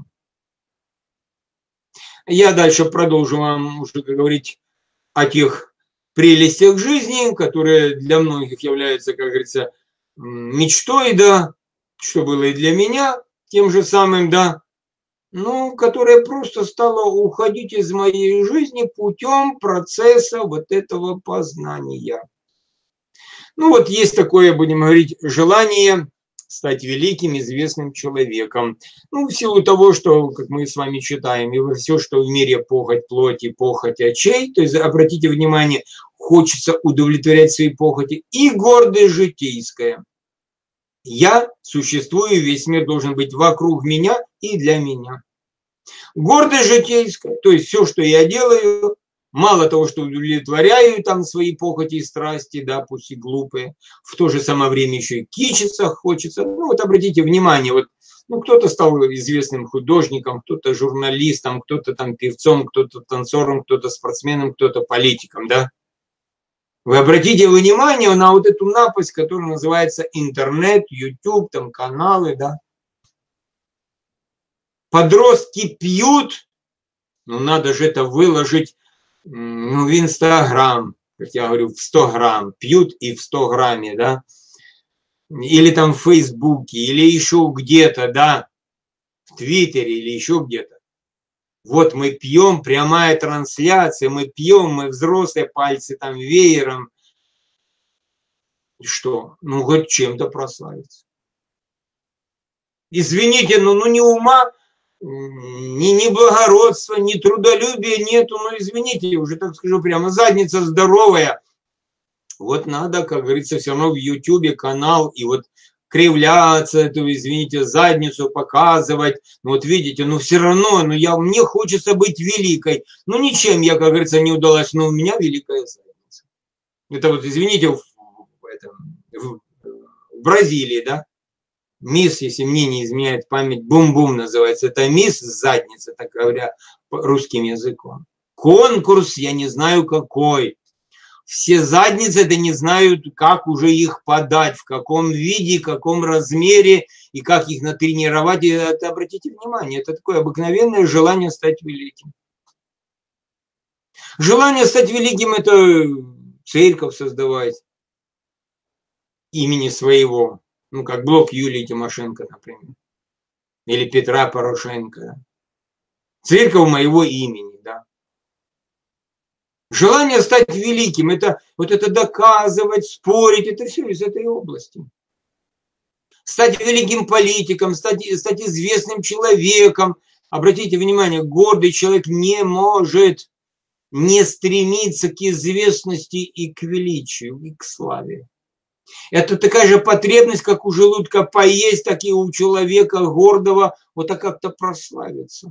Я дальше продолжу вам уже говорить о тех прелестях жизни, которые для многих являются, как говорится, мечтой, да, что было и для меня тем же самым, да, ну, которая просто стала уходить из моей жизни путем процесса вот этого познания. Ну, вот есть такое, будем говорить, желание стать великим, известным человеком. Ну, в силу того, что, как мы с вами читаем, и все, что в мире похоть плоти, похоть очей, то есть, обратите внимание, хочется удовлетворять свои похоти, и гордость житейская. Я существую, весь мир должен быть вокруг меня и для меня. Гордость житейская, то есть все, что я делаю, мало того, что удовлетворяю там свои похоти и страсти, да, пусть и глупые, в то же самое время еще и кичиться хочется. Ну вот обратите внимание, вот, ну кто-то стал известным художником, кто-то журналистом, кто-то там певцом, кто-то танцором, кто-то спортсменом, кто-то политиком, да. Вы обратите внимание на вот эту напасть, которая называется интернет, YouTube, там каналы, да. Подростки пьют, ну надо же это выложить ну, в Инстаграм, как я говорю, в сто грамм, пьют и в сто грамме, да, или там в Фейсбуке, или еще где-то, да, в Твиттере или еще где-то. Вот мы пьем, прямая трансляция, мы пьем, мы взрослые, пальцы там веером. И что? Ну, хоть чем-то прославиться. Извините, но ну, ни ума, ни, ни благородства, ни трудолюбия нету. Ну, извините, уже так скажу прямо, задница здоровая. Вот надо, как говорится, все равно в Ютубе канал и вот кривляться, эту, извините, задницу показывать. Ну, вот видите, ну все равно, ну я, мне хочется быть великой. Ну ничем я, как говорится, не удалось, но у меня великая задница. Это вот, извините, в, в, этом, в, в Бразилии, да, мисс, если мне не изменяет память, бум-бум называется. Это мисс задница, так говоря, русским языком. Конкурс, я не знаю какой. Все задницы, да не знают, как уже их подать, в каком виде, в каком размере и как их натренировать. И это, обратите внимание, это такое обыкновенное желание стать великим. Желание стать великим – это церковь создавать имени своего. Ну, как блок Юлии Тимошенко, например. Или Петра Порошенко. Церковь моего имени, да. Желание стать великим – это вот это доказывать, спорить, это все из этой области. Стать великим политиком, стать, стать известным человеком. Обратите внимание, гордый человек не может не стремиться к известности и к величию, и к славе. Это такая же потребность, как у желудка поесть, так и у человека гордого вот так как-то прославиться.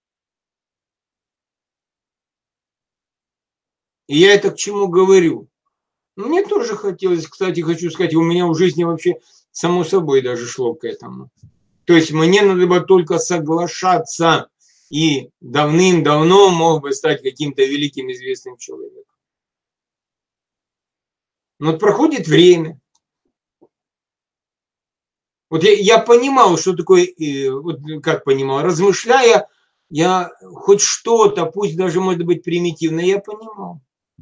И я это к чему говорю? Мне тоже хотелось, кстати, хочу сказать, у меня в жизни вообще само собой даже шло к этому. То есть мне надо было только соглашаться, и давным-давно мог бы стать каким-то великим известным человеком. Но вот проходит время. Вот я, я понимал, что такое, вот как понимал, размышляя, я хоть что-то, пусть даже может быть примитивно, я понимал.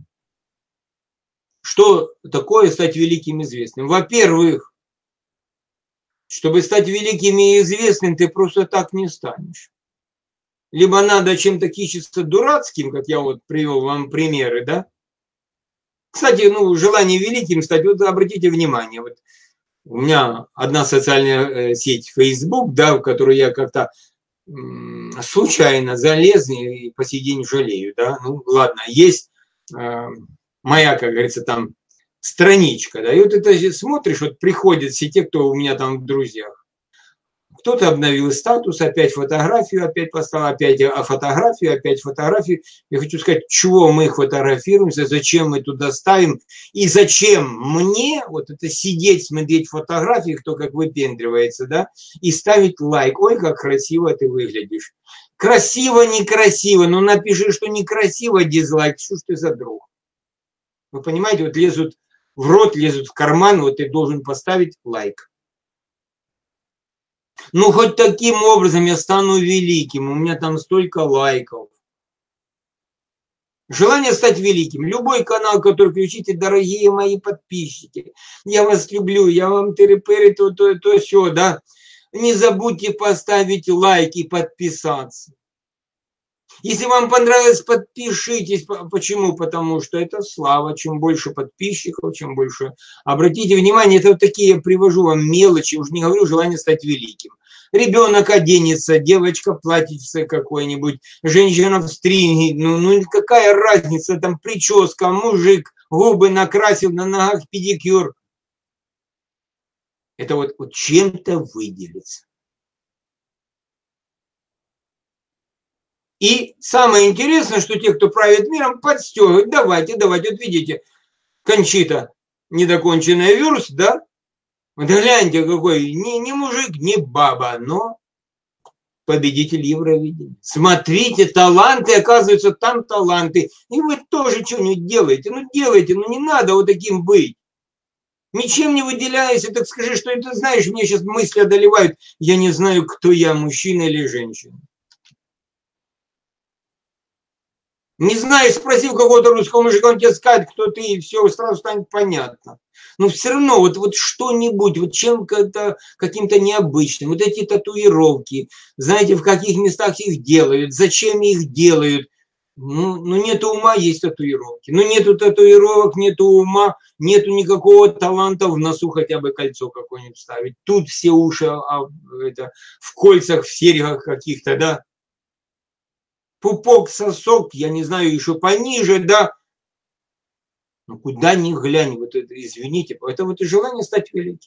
Что такое стать великим известным? Во-первых, чтобы стать великим и известным, ты просто так не станешь. Либо надо чем-то кичиться дурацким, как я вот привел вам примеры, да? Кстати, ну, желание великим стать, вот обратите внимание, вот у меня одна социальная сеть Facebook, да, в которую я как-то случайно залез и по сей день жалею, да, ну, ладно, есть э, моя, как говорится, там страничка, да, и вот это смотришь, вот приходят все те, кто у меня там в друзьях. Кто-то обновил статус, опять фотографию, опять поставил, опять фотографию, опять фотографию. Я хочу сказать, чего мы фотографируемся, зачем мы туда ставим, и зачем мне вот это сидеть, смотреть фотографии, кто как выпендривается, да, и ставить лайк. Ой, как красиво ты выглядишь. Красиво, некрасиво, ну напиши, что некрасиво, дизлайк, что ж ты за друг. Вы понимаете, вот лезут в рот, лезут в карман, вот ты должен поставить лайк. Ну, хоть таким образом я стану великим, у меня там столько лайков. Желание стать великим. Любой канал, который включите, дорогие мои подписчики, я вас люблю, я вам тыры-пыры, то, то, то, все, да. Не забудьте поставить лайк и подписаться. Если вам понравилось, подпишитесь. Почему? Потому что это слава. Чем больше подписчиков, чем больше... Обратите внимание, это вот такие я привожу вам мелочи. Уже не говорю желание стать великим. Ребенок оденется, девочка платьице какой-нибудь, женщина в стринге. Ну, ну какая разница, там прическа, мужик губы накрасил, на ногах педикюр. Это вот, вот чем-то выделится. И самое интересное, что те, кто правит миром, подстегивают. Давайте, давайте. Вот видите, Кончита, недоконченная вирус, да? Вот гляньте, какой, не, не мужик, не баба, но победитель Евровидения. Смотрите, таланты, оказывается, там таланты. И вы тоже что-нибудь делаете. Ну, делайте, ну не надо вот таким быть. Ничем не выделяясь, так скажи, что это знаешь, мне сейчас мысли одолевают. Я не знаю, кто я, мужчина или женщина. Не знаю, спросил какого-то русского мужика, он тебе скажет, кто ты, и все, сразу станет понятно. Но все равно вот, вот что-нибудь, вот чем-то каким-то необычным, вот эти татуировки, знаете, в каких местах их делают, зачем их делают. Ну, ну нету ума, есть татуировки. Ну нету татуировок, нету ума, нету никакого таланта в носу хотя бы кольцо какое-нибудь ставить. Тут все уши а, это, в кольцах, в серьгах каких-то, да. Пупок, сосок, я не знаю, еще пониже, да. Ну куда ни глянь, вот это, извините, это вот и желание стать великим.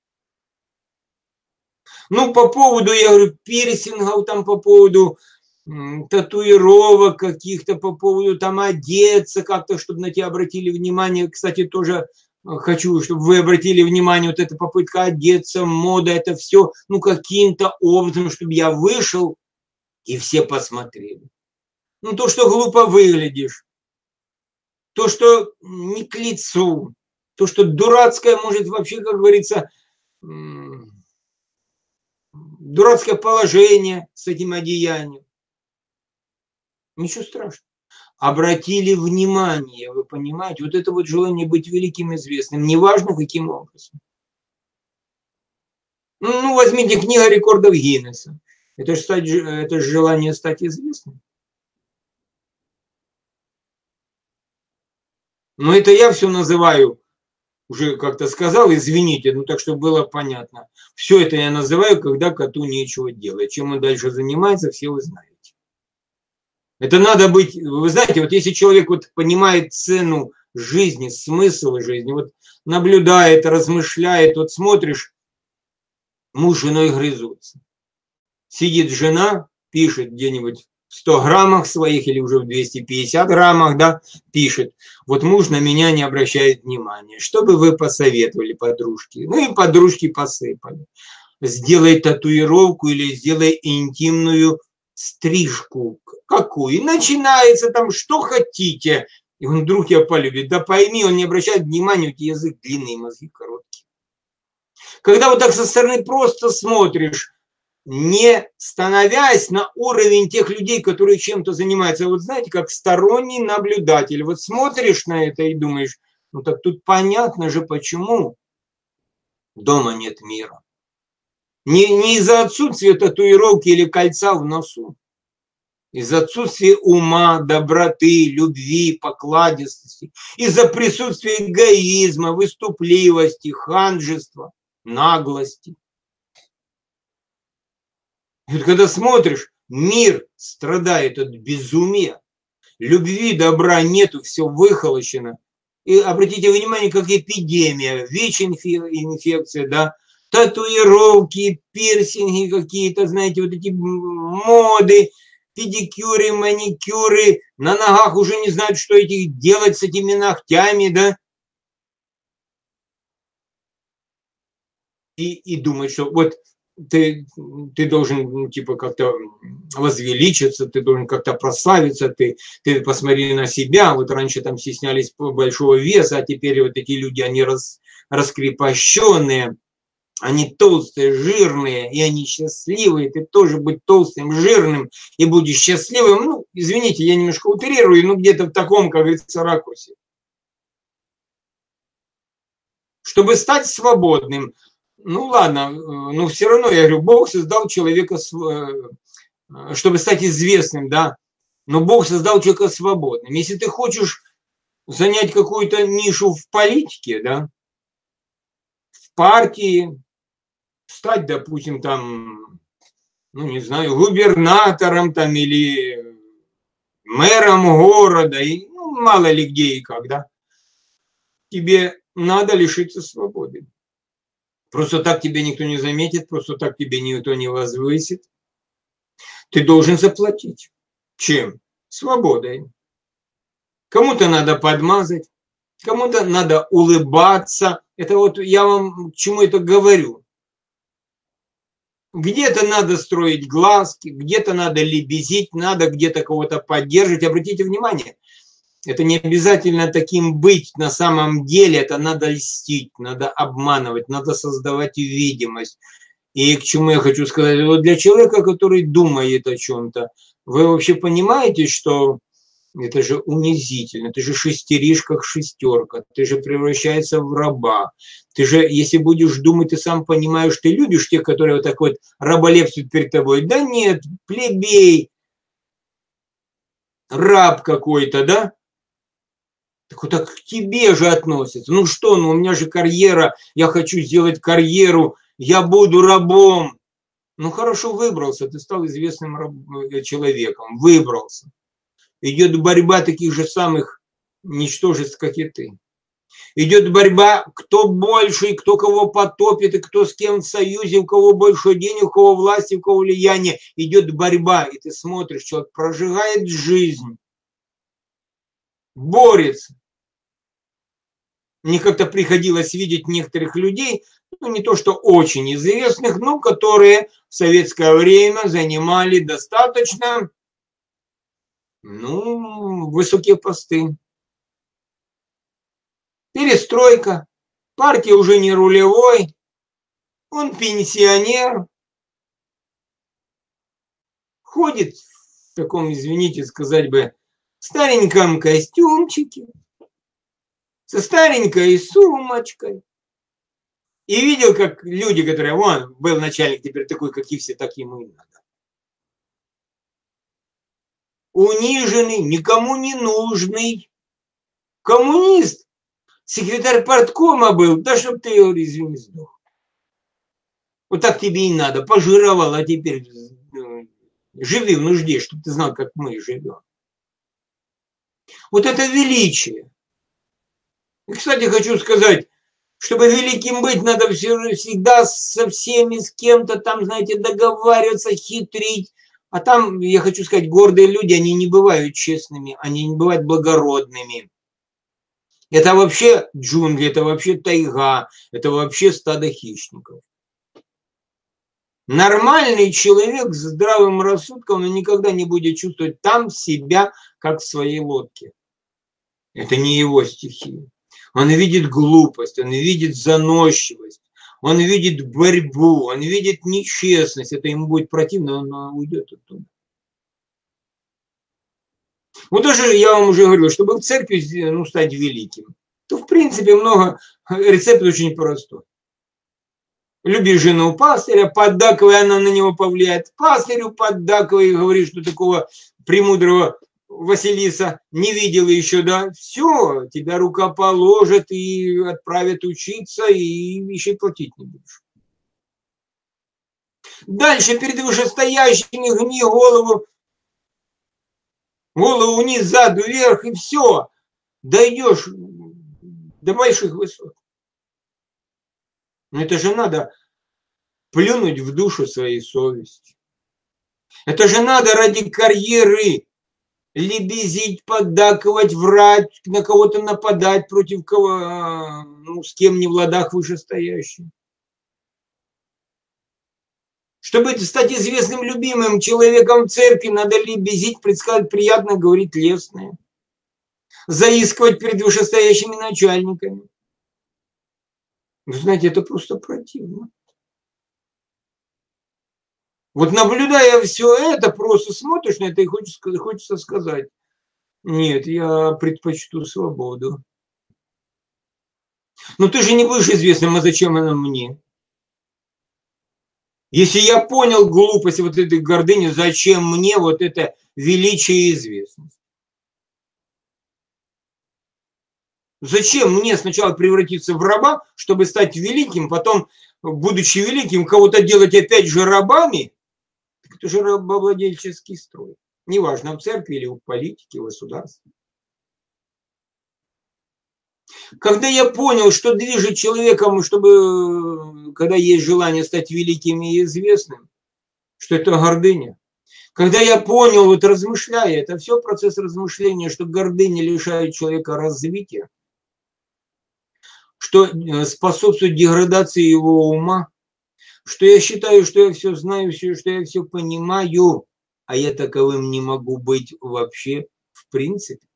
Ну, по поводу, я говорю, пирсингов, там, по поводу м, татуировок каких-то, по поводу там одеться как-то, чтобы на тебя обратили внимание. Кстати, тоже хочу, чтобы вы обратили внимание, вот эта попытка одеться, мода, это все, ну, каким-то образом, чтобы я вышел, и все посмотрели. Ну, то, что глупо выглядишь, то, что не к лицу, то, что дурацкое, может, вообще, как говорится, дурацкое положение с этим одеянием. Ничего страшного. Обратили внимание, вы понимаете, вот это вот желание быть великим, известным, неважно каким образом. Ну, ну возьмите книга рекордов Гиннесса. Это же стать, это же желание стать известным. Но это я все называю, уже как-то сказал, извините, ну так, чтобы было понятно. Все это я называю, когда коту нечего делать. Чем он дальше занимается, все вы знаете. Это надо быть, вы знаете, вот если человек вот понимает цену жизни, смысл жизни, вот наблюдает, размышляет, вот смотришь, муж с женой грызутся. Сидит жена, пишет где-нибудь в сто граммах своих или уже в двести пятьдесят граммах, да, пишет, вот муж на меня не обращает внимания. Что бы вы посоветовали, подружки? Ну и подружки посыпали. Сделай татуировку или сделай интимную стрижку. Какую? И начинается там, что хотите. И он вдруг тебя полюбит. Да пойми, он не обращает внимания, у тебя язык длинный, мозги короткие. Когда вот так со стороны просто смотришь, не становясь на уровень тех людей, которые чем-то занимаются. Вот знаете, как сторонний наблюдатель. Вот смотришь на это и думаешь, ну так тут понятно же, почему дома нет мира. Не, не из-за отсутствия татуировки или кольца в носу. Из-за отсутствия ума, доброты, любви, покладистости. Из-за присутствия эгоизма, выступливости, ханжества, наглости. И вот когда смотришь, мир страдает от безумия. Любви, добра нету, все выхолощено. И обратите внимание, как эпидемия, ВИЧ-инфекция, да, татуировки, пирсинги какие-то, знаете, вот эти моды, педикюры, маникюры, на ногах уже не знают, что этих делать с этими ногтями, да. И, и думать, что вот ты, ты должен, ну, типа, как-то возвеличиться, ты должен как-то прославиться, ты, ты посмотри на себя, вот раньше там стеснялись большого веса, а теперь вот эти люди, они рас, раскрепощенные, они толстые, жирные, и они счастливые, ты тоже будь толстым, жирным, и будешь счастливым. Ну, извините, я немножко утрирую, но где-то в таком, как говорится, ракурсе. Чтобы стать свободным, ну ладно, но все равно, я говорю, Бог создал человека, чтобы стать известным, да, но Бог создал человека свободным. Если ты хочешь занять какую-то нишу в политике, да, в партии, стать, допустим, там, ну, не знаю, губернатором там или мэром города, и, ну, мало ли где и когда, тебе надо лишиться свободы. Просто так тебя никто не заметит, просто так тебе никто не возвысит. Ты должен заплатить. Чем? Свободой. Кому-то надо подмазать, кому-то надо улыбаться. Это вот я вам к чему это говорю. Где-то надо строить глазки, где-то надо лебезить, надо где-то кого-то поддерживать. Обратите внимание, это не обязательно таким быть на самом деле, это надо льстить, надо обманывать, надо создавать видимость. И к чему я хочу сказать, вот для человека, который думает о чем-то, вы вообще понимаете, что Это же унизительно, ты же шестеришь как шестерка, ты же превращаешься в раба. Ты же, если будешь думать, ты сам понимаешь, ты любишь тех, которые вот так вот раболепствуют перед тобой. Да нет, плебей, раб какой-то, да? Так вот так к тебе же относятся. Ну что, ну у меня же карьера, я хочу сделать карьеру, я буду рабом. Ну хорошо, выбрался, ты стал известным раб, человеком, выбрался. Идет борьба таких же самых ничтожеств, как и ты. Идет борьба, кто больше, и кто кого потопит, и кто с кем в союзе, у кого больше денег, у кого власти, у кого влияния. Идет борьба, и ты смотришь, человек прожигает жизнь, борется. Мне как-то приходилось видеть некоторых людей, ну не то что очень известных, но которые в советское время занимали достаточно, ну, высокие посты. Перестройка, партия уже не рулевой, он пенсионер, ходит в таком, извините сказать бы, стареньком костюмчике, со старенькой сумочкой. И видел, как люди, которые, вон, был начальник теперь такой, как и все, так ему и надо. Униженный, никому не нужный, коммунист, секретарь парткома был, да чтоб ты, извини, сдох. Вот так тебе и надо, пожировал, а теперь живи в нужде, чтобы ты знал, как мы живем. Вот это величие. И, кстати, хочу сказать, чтобы великим быть, надо всегда со всеми, с кем-то там, знаете, договариваться, хитрить. А там, я хочу сказать, гордые люди, они не бывают честными, они не бывают благородными. Это вообще джунгли, это вообще тайга, это вообще стадо хищников. Нормальный человек с здравым рассудком, он никогда не будет чувствовать там себя, как в своей лодке. Это не его стихия. Он видит глупость, он видит заносчивость, он видит борьбу, он видит нечестность. Это ему будет противно, он уйдет оттуда. Вот даже я вам уже говорил, чтобы в церкви, ну, стать великим, то в принципе много, рецепт очень простой. Люби жену пастыря, поддакивай, она на него повлияет. Пастырю поддакивай и говори, что такого премудрого Василиса не видел еще, да, все, тебя рука положит и отправят учиться, и еще и платить не будешь. Дальше перед вышестоящими гни голову, голову вниз, зад вверх, и все, дойдешь до больших высот. Но это же надо плюнуть в душу своей совести. Это же надо ради карьеры лебезить, поддакивать, врать, на кого-то нападать, против кого, ну, с кем не в ладах вышестоящим. Чтобы стать известным, любимым человеком в церкви, надо лебезить, предсказать приятно, говорить лестное. Заискивать перед вышестоящими начальниками. Вы знаете, это просто противно. Вот наблюдая все это, просто смотришь на это и хочется, хочется сказать: нет, я предпочту свободу. Но ты же не будешь известным, а зачем она мне? Если я понял глупость вот этой гордыни, зачем мне вот это величие и известность? Зачем мне сначала превратиться в раба, чтобы стать великим, потом, будучи великим, кого-то делать опять же рабами? Так это же рабовладельческий строй. Неважно, в церкви или в политике, в государстве. Когда я понял, что движет человеком, чтобы, когда есть желание стать великим и известным, что это гордыня. Когда я понял, вот размышляя, это все процесс размышления, что гордыня лишает человека развития, что способствует деградации его ума, что я считаю, что я все знаю, что я все понимаю, а я таковым не могу быть вообще в принципе.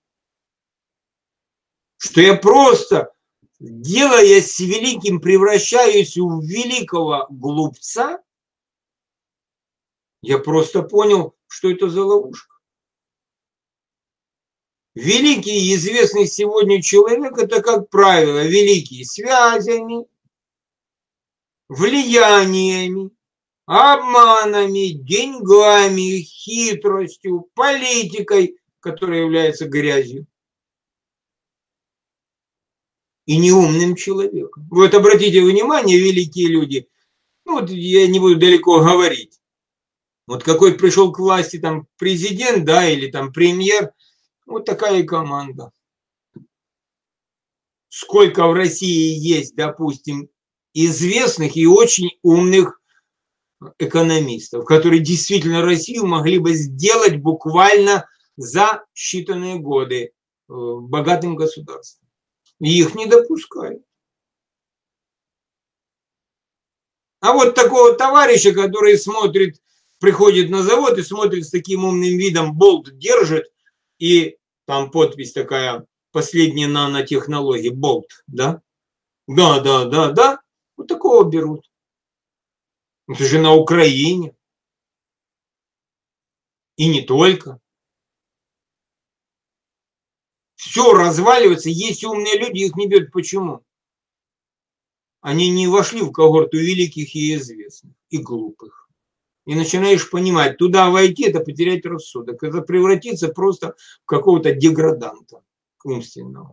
Что я просто, делаясь великим, превращаюсь в великого глупца, я просто понял, что это за ловушка. Великий и известный сегодня человек – это, как правило, великий связями, влияниями, обманами, деньгами, хитростью, политикой, которая является грязью, и неумным человеком. Вот обратите внимание, великие люди, ну вот я не буду далеко говорить, вот какой пришел к власти там президент, да, или там премьер, вот такая и команда. Сколько в России есть, допустим, известных и очень умных экономистов, которые действительно Россию могли бы сделать буквально за считанные годы богатым государством. И их не допускают. А вот такого товарища, который смотрит, приходит на завод и смотрит с таким умным видом, болт держит, и там подпись такая, последние нанотехнологии, болт, да? Да, да, да, да. Вот такого берут. Это же на Украине. И не только. Все разваливается, есть умные люди, их не бьют. Почему? Они не вошли в когорту великих и известных, и глупых. И начинаешь понимать, туда войти – это потерять рассудок, это превратиться просто в какого-то деграданта умственного.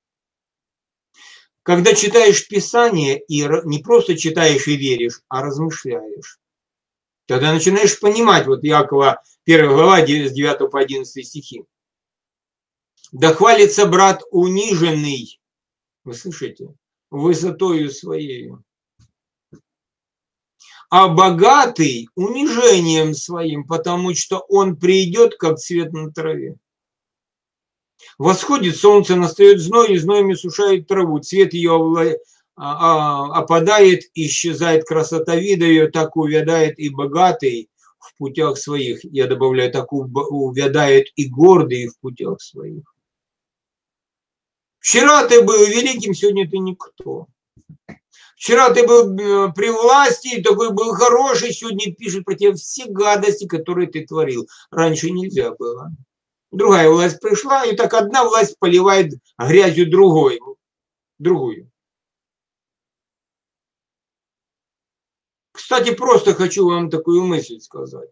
Когда читаешь Писание, и не просто читаешь и веришь, а размышляешь, тогда начинаешь понимать, вот Иакова первая глава, с девятого по одиннадцатый стихи. «Да хвалится брат униженный», вы слышите, «высотою своей, а богатый унижением своим, потому что он придет, как цвет на траве. Восходит солнце, настает зной, и зноем иссушает траву, цвет ее опадает, исчезает красота вида ее, так увядает и богатый в путях своих». Я добавляю, так увядает и гордый в путях своих. Вчера ты был великим, сегодня ты никто. Вчера ты был при власти, такой был хороший, сегодня пишет про тебя все гадости, которые ты творил. Раньше нельзя было. Другая власть пришла, и так одна власть поливает грязью другой, другую. Кстати, просто хочу вам такую мысль сказать.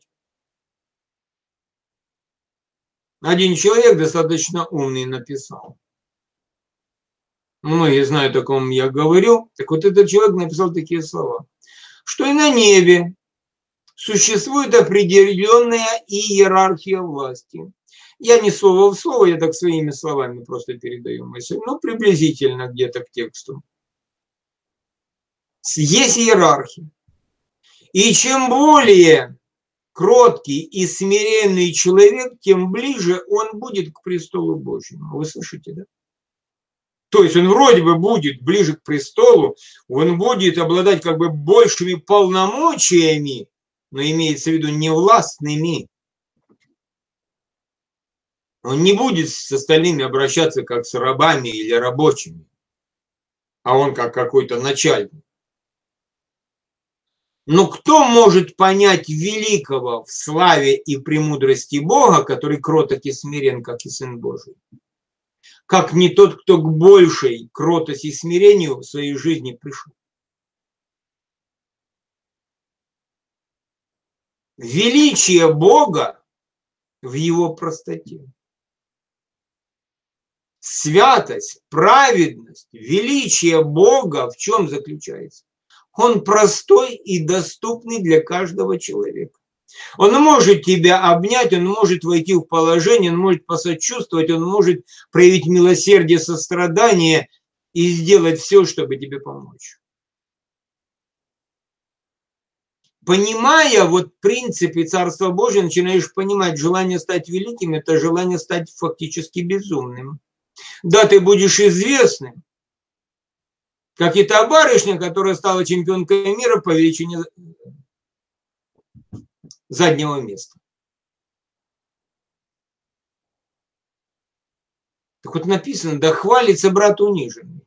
Один человек достаточно умный написал. Многие знают, о ком я говорю. Так вот этот человек написал такие слова. Что и на небе существует определенная иерархия власти. Я не слово в слово, я так своими словами просто передаю мысль, но приблизительно где-то к тексту. Есть иерархия. И чем более кроткий и смиренный человек, тем ближе он будет к престолу Божьему. Вы слышите, да? То есть он вроде бы будет ближе к престолу, он будет обладать как бы большими полномочиями, но имеется в виду не властными. Он не будет с остальными обращаться как с рабами или рабочими, а он как какой-то начальник. Но кто может понять великого в славе и премудрости Бога, который кроток и смирен, как и Сын Божий? Как не тот, кто к большей кротости и смирению в своей жизни пришел. Величие Бога в его простоте. Святость, праведность, величие Бога в чем заключается? Он простой и доступный для каждого человека. Он может тебя обнять, он может войти в положение, он может посочувствовать, он может проявить милосердие, сострадание и сделать все, чтобы тебе помочь. Понимая вот принципы Царства Божьего, начинаешь понимать, желание стать великим – это желание стать фактически безумным. Да, ты будешь известным, как и та барышня, которая стала чемпионкой мира по величине заднего места. Так вот написано, да хвалится брат униженный.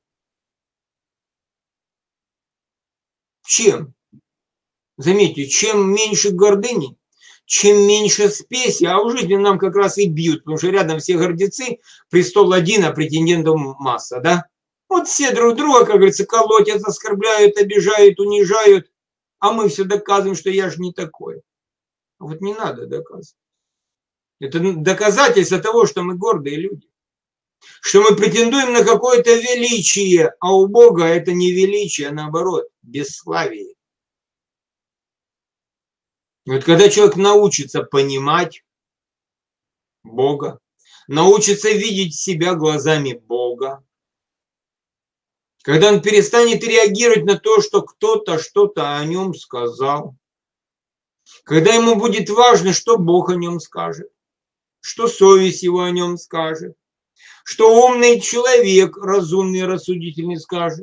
Чем? Заметьте, чем меньше гордыни, чем меньше спеси, а в жизни нам как раз и бьют, потому что рядом все гордецы, престол один, а претендентов масса, да? Вот все друг друга, как говорится, колотят, оскорбляют, обижают, унижают, а мы все доказываем, что я же не такой. Вот не надо доказывать. Это доказательство того, что мы гордые люди. Что мы претендуем на какое-то величие, а у Бога это не величие, а наоборот, бесславие. Вот когда человек научится понимать Бога, научится видеть себя глазами Бога, когда он перестанет реагировать на то, что кто-то что-то о нем сказал, когда ему будет важно, что Бог о нем скажет, что совесть его о нем скажет, что умный человек, разумный, рассудительный скажет.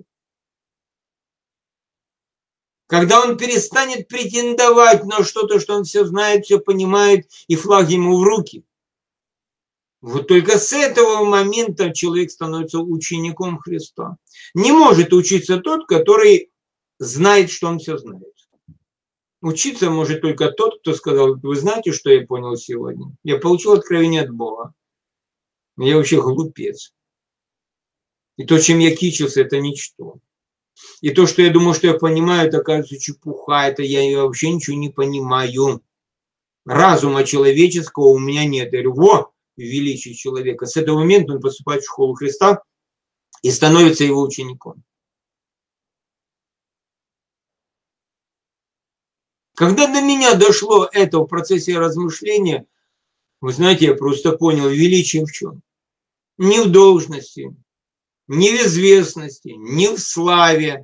Когда он перестанет претендовать на что-то, что он все знает, все понимает, и флаг ему в руки. Вот только с этого момента человек становится учеником Христа. Не может учиться тот, который знает, что он все знает. Учиться может только тот, кто сказал: вы знаете, что я понял сегодня? Я получил откровение от Бога. Я вообще глупец. И то, чем я кичился, это ничто. И то, что я думал, что я понимаю, это, оказывается, чепуха. Это я вообще ничего не понимаю. Разума человеческого у меня нет. Я говорю: во, величие человека. С этого момента он поступает в школу Христа и становится его учеником. Когда до меня дошло это в процессе размышления, вы знаете, я просто понял, величие в чем? Не в должности, не в известности, не в славе,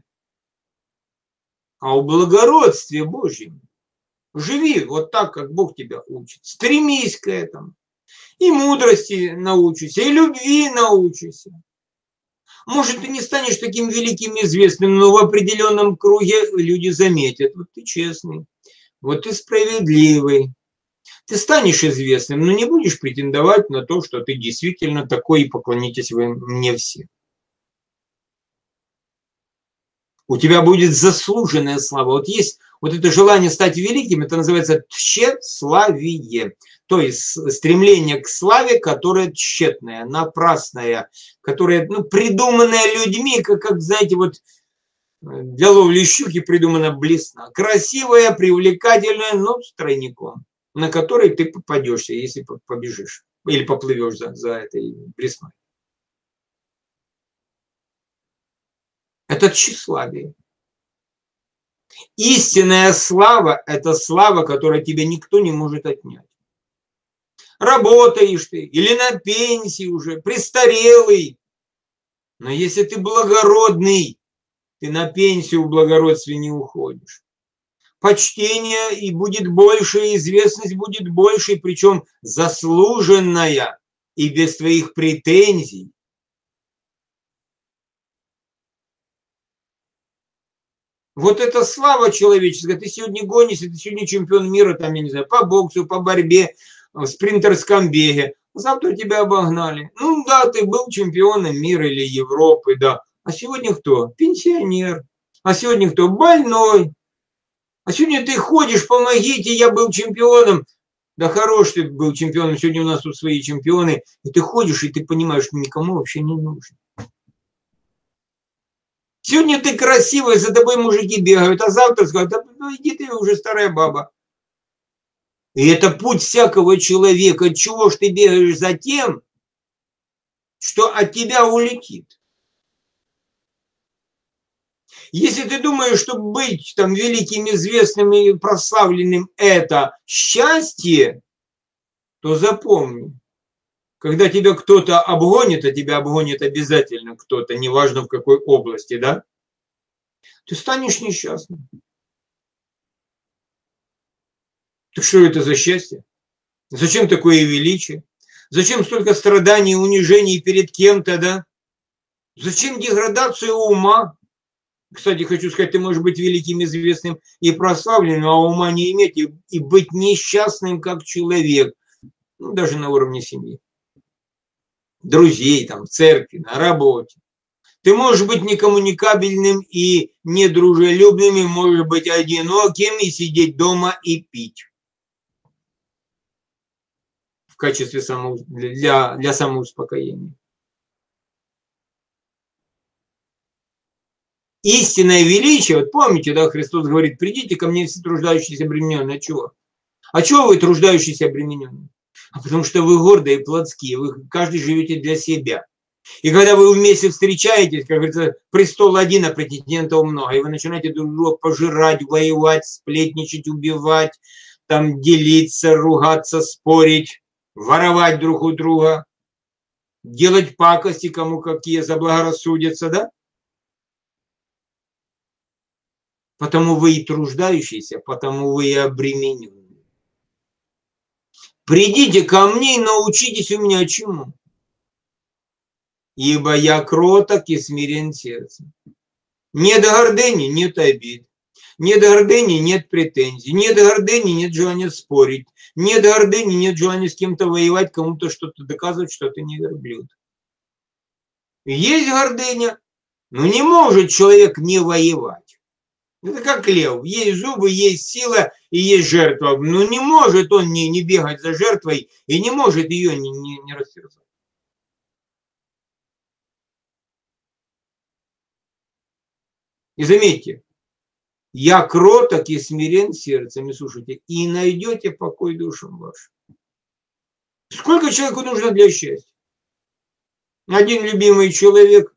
а в благородстве Божьем. Живи вот так, как Бог тебя учит. Стремись к этому. И мудрости научишься, и любви научишься. Может, ты не станешь таким великим и известным, но в определенном круге люди заметят: вот ты честный, вот ты справедливый. Ты станешь известным, но не будешь претендовать на то, что ты действительно такой, и поклонитесь вы мне все. У тебя будет заслуженная слава. Вот есть вот это желание стать великим, это называется тщеславие. То есть стремление к славе, которое тщетное, напрасное, которое, ну, придуманное людьми, как, как, знаете, вот для ловли щуки придумана блесна. Красивая, привлекательная, но с тройником, на который ты попадешься, если побежишь или поплывешь за, за этой блесной. Это тщеславие. Истинная слава – это слава, которую тебе никто не может отнять. Работаешь ты или на пенсии уже, престарелый. Но если ты благородный, ты на пенсию в благородстве не уходишь. Почтение и будет больше, известность будет больше, причем заслуженная и без твоих претензий. Вот эта слава человеческая, ты сегодня гонишься, ты сегодня чемпион мира, там, я не знаю, по боксу, по борьбе, в спринтерском беге. Завтра тебя обогнали. Ну да, ты был чемпионом мира или Европы, да. А сегодня кто? Пенсионер. А сегодня кто? Больной. А сегодня ты ходишь, помогите, я был чемпионом. Да хорош ты был чемпионом, сегодня у нас тут свои чемпионы. И ты ходишь, и ты понимаешь, что никому вообще не нужен. Сегодня ты красивый, за тобой мужики бегают, а завтра скажут: да ну иди ты уже, старая баба. И это путь всякого человека. Чего ж ты бегаешь за тем, что от тебя улетит? Если ты думаешь, что быть там великим, известным и прославленным – это счастье, то запомни, когда тебя кто-то обгонит, а тебя обгонит обязательно кто-то, неважно в какой области, да, ты станешь несчастным. Так что это за счастье? Зачем такое величие? Зачем столько страданий, унижений перед кем-то, да? Зачем деградацию ума? Кстати, хочу сказать, ты можешь быть великим, известным и прославленным, а ума не иметь и, и быть несчастным как человек, ну, даже на уровне семьи, друзей, там, в церкви, на работе. Ты можешь быть некоммуникабельным и недружелюбным, и можешь быть одиноким и сидеть дома и пить. качестве само, для, для самоуспокоения. Истинное величие, вот помните, да, Христос говорит, придите ко мне все труждающиеся обремененные. А чего? А чего вы труждающиеся обремененные? А потому что вы гордые и плотские, вы каждый живете для себя. И когда вы вместе встречаетесь, как говорится, престол один, а претендентов много, и вы начинаете друг друга пожирать, воевать, сплетничать, убивать, там делиться, ругаться, спорить, воровать друг у друга, делать пакости, кому какие заблагорассудятся, да? Потому вы и труждающиеся, потому вы и обремененные. Придите ко мне и научитесь у меня чему? Ибо я кроток и смирен сердцем. Нет гордыни, нет обид. Нет гордыни, нет претензий. Нет гордыни, нет желания спорить. Нет гордыни, нет желания с кем-то воевать, кому-то что-то доказывать, что ты не верблюд. Есть гордыня, но не может человек не воевать. Это как лев. Есть зубы, есть сила и есть жертва. Но не может он не, не бегать за жертвой и не может ее не, не, не растерзать. И заметьте, я кроток и смирен сердцем, и слушайте, и найдете покой душам вашим. Сколько человеку нужно для счастья? Один любимый человек,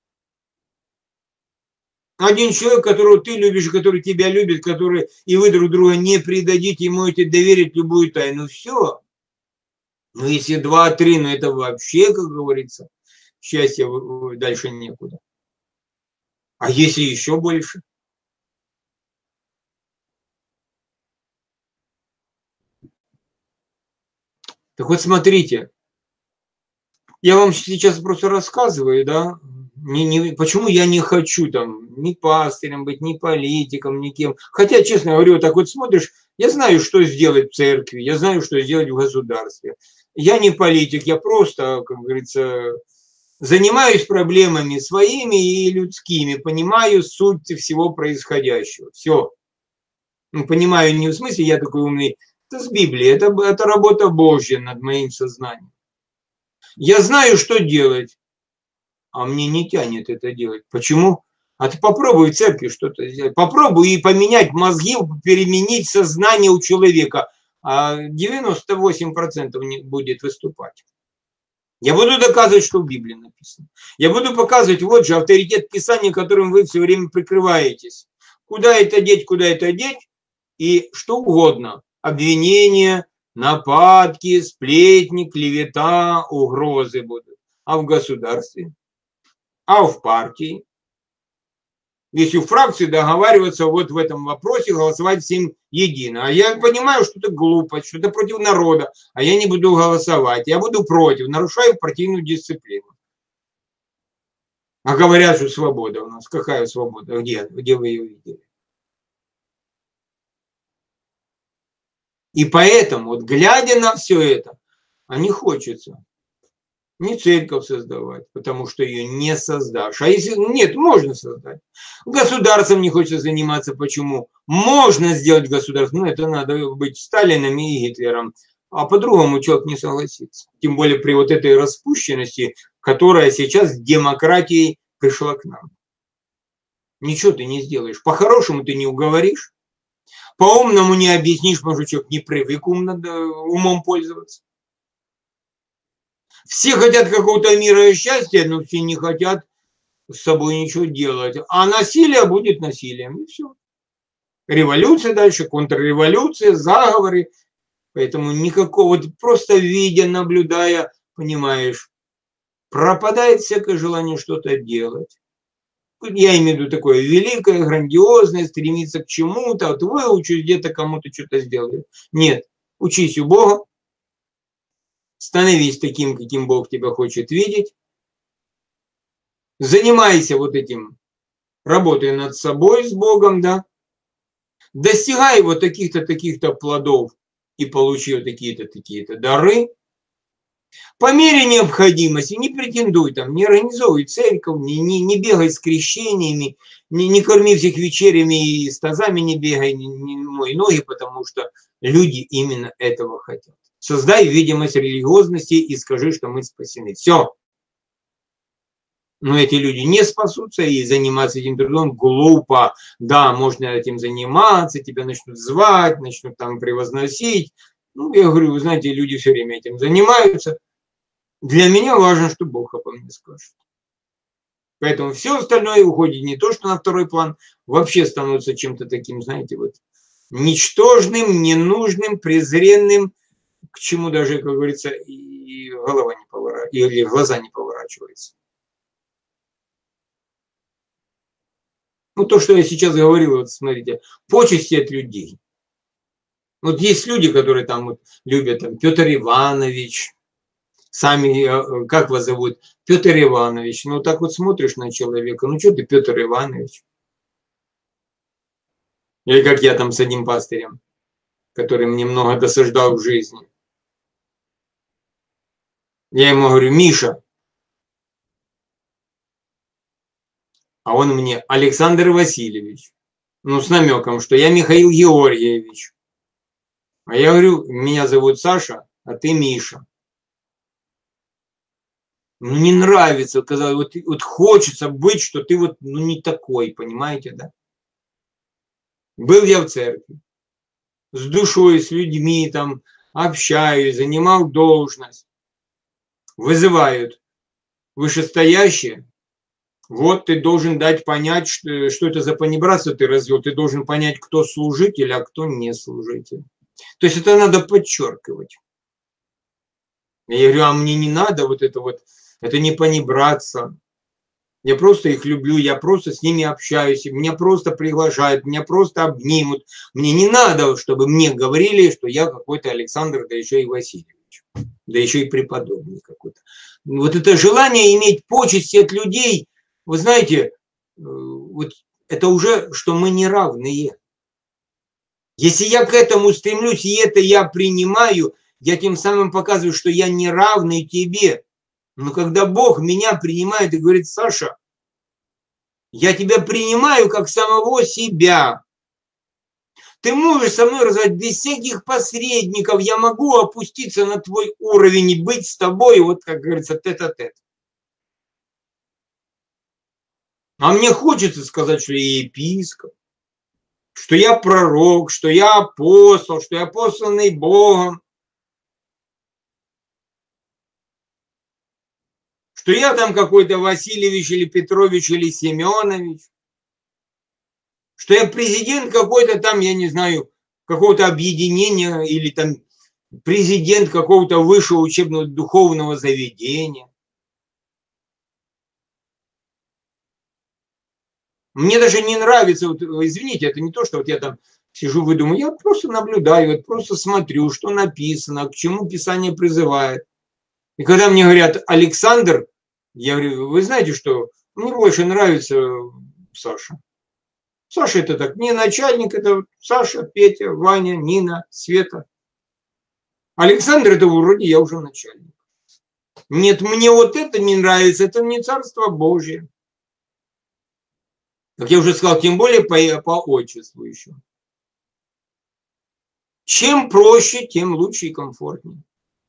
один человек, которого ты любишь, который тебя любит, который, и вы друг друга не предадите, и можете доверить любую тайну. Все. Но если два-три, ну это вообще, как говорится, счастья дальше некуда. А если еще больше? Так вот смотрите, я вам сейчас просто рассказываю, да, не, не, почему я не хочу там ни пастырем быть, ни политиком, ни кем. Хотя, честно говорю, так вот смотришь, я знаю, что сделать в церкви, я знаю, что сделать в государстве. Я не политик, я просто, как говорится, занимаюсь проблемами своими и людскими, понимаю суть всего происходящего. Все. Ну, понимаю не в смысле, я такой умный, это с Библии, это, это работа Божья над моим сознанием. Я знаю, что делать, а мне не тянет это делать. Почему? А ты попробуй в церкви что-то сделать. Попробуй и поменять мозги, переменить сознание у человека. А девяносто восемь процентов не будет выступать. Я буду доказывать, что в Библии написано. Я буду показывать, вот же авторитет Писания, которым вы все время прикрываетесь. Куда это деть, куда это деть, и что угодно. Обвинения, нападки, сплетни, клевета, угрозы будут. А в государстве? А в партии? Если в фракции договариваться вот в этом вопросе, голосовать всем едино. А я понимаю, что это глупость, что это против народа, а я не буду голосовать. Я буду против, нарушаю партийную дисциплину. А говорят, что свобода у нас. Какая свобода? Где? Где вы ее видели? И поэтому, вот глядя на все это, а не хочется не церковь создавать, потому что ее не создашь. А если нет, можно создать. Государством не хочется заниматься. Почему? Можно сделать государство, но это надо быть Сталином и Гитлером. А по-другому человек не согласится. Тем более при вот этой распущенности, которая сейчас с демократией пришла к нам. Ничего ты не сделаешь. По-хорошему ты не уговоришь. По-умному не объяснишь, потому что человек не привык умно, умом пользоваться. Все хотят какого-то мира и счастья, но все не хотят с собой ничего делать. А насилие будет насилием, и все. Революция дальше, контрреволюция, заговоры. Поэтому никакого, вот просто видя, наблюдая, понимаешь, пропадает всякое желание что-то делать. Я имею в виду такое великое, грандиозное, стремиться к чему-то, вот выучусь где-то кому-то что-то сделаю. Нет, учись у Бога, становись таким, каким Бог тебя хочет видеть, занимайся вот этим, работай над собой с Богом, да, достигай вот таких-то, таких-то плодов и получи вот такие-то, такие-то дары. По мере необходимости не претендуй там, не организовывай церковь, не, не, не бегай с крещениями, не, не корми всех вечерями и с тазами не бегай, не, не мой ноги, потому что люди именно этого хотят. Создай видимость религиозности и скажи, что мы спасены. Все. Но эти люди не спасутся, и заниматься этим трудом глупо. Да, можно этим заниматься, тебя начнут звать, начнут там превозносить. Ну, я говорю, вы знаете, люди все время этим занимаются. Для меня важно, что Бог обо мне скажет. Поэтому все остальное уходит не то, что на второй план, вообще становится чем-то таким, знаете, вот ничтожным, ненужным, презренным, к чему даже, как говорится, и голова не поворачивается, или глаза не поворачиваются. Ну, то, что я сейчас говорил, вот смотрите, почести от людей. Вот есть люди, которые там вот любят, там, Петр Иванович, сами, как вас зовут? Петр Иванович. Ну, так вот смотришь на человека, ну, что ты, Петр Иванович? Или как я там с одним пастырем, который мне много досаждал в жизни. Я ему говорю, Миша. А он мне Александр Васильевич. Ну, с намеком, что я Михаил Георгиевич. А я говорю, меня зовут Саша, а ты Миша. Ну, не нравится, казалось, вот, вот хочется быть, что ты вот, ну, не такой, понимаете, да? Был я в церкви, с душой, с людьми там общаюсь, занимал должность. Вызывают вышестоящие. Вот ты должен дать понять, что, что это за понебратство ты развел. Ты должен понять, кто служитель, а кто не служитель. То есть это надо подчеркивать. Я говорю, а мне не надо вот это вот, это не понебратство. Я просто их люблю, я просто с ними общаюсь, меня просто приглашают, меня просто обнимут. Мне не надо, чтобы мне говорили, что я какой-то Александр, да еще и Васильевич, да еще и преподобный какой-то. Вот это желание иметь почести от людей, вы знаете, вот это уже, что мы не равные. Если я к этому стремлюсь, и это я принимаю, я тем самым показываю, что я не равный тебе. Но когда Бог меня принимает и говорит, Саша, я тебя принимаю как самого себя. Ты можешь со мной разговаривать без всяких посредников. Я могу опуститься на твой уровень и быть с тобой, вот как говорится, тет-а-тет. А мне хочется сказать, что я епископ, что я пророк, что я апостол, что я посланный Богом. Что я там какой-то Васильевич или Петрович или Семенович, что я президент какой-то там, я не знаю, какого-то объединения или там президент какого-то высшего учебного духовного заведения. Мне даже не нравится, вот, извините, это не то, что вот я там сижу, выдумаю, я просто наблюдаю, вот просто смотрю, что написано, к чему Писание призывает. И когда мне говорят Александр, я говорю, вы знаете что, мне больше нравится Саша. Саша это так, не начальник, это Саша, Петя, Ваня, Нина, Света. Александр это вроде я уже начальник. Нет, мне вот это не нравится, это не Царство Божье. Как я уже сказал, тем более по, по отчеству еще. Чем проще, тем лучше и комфортнее.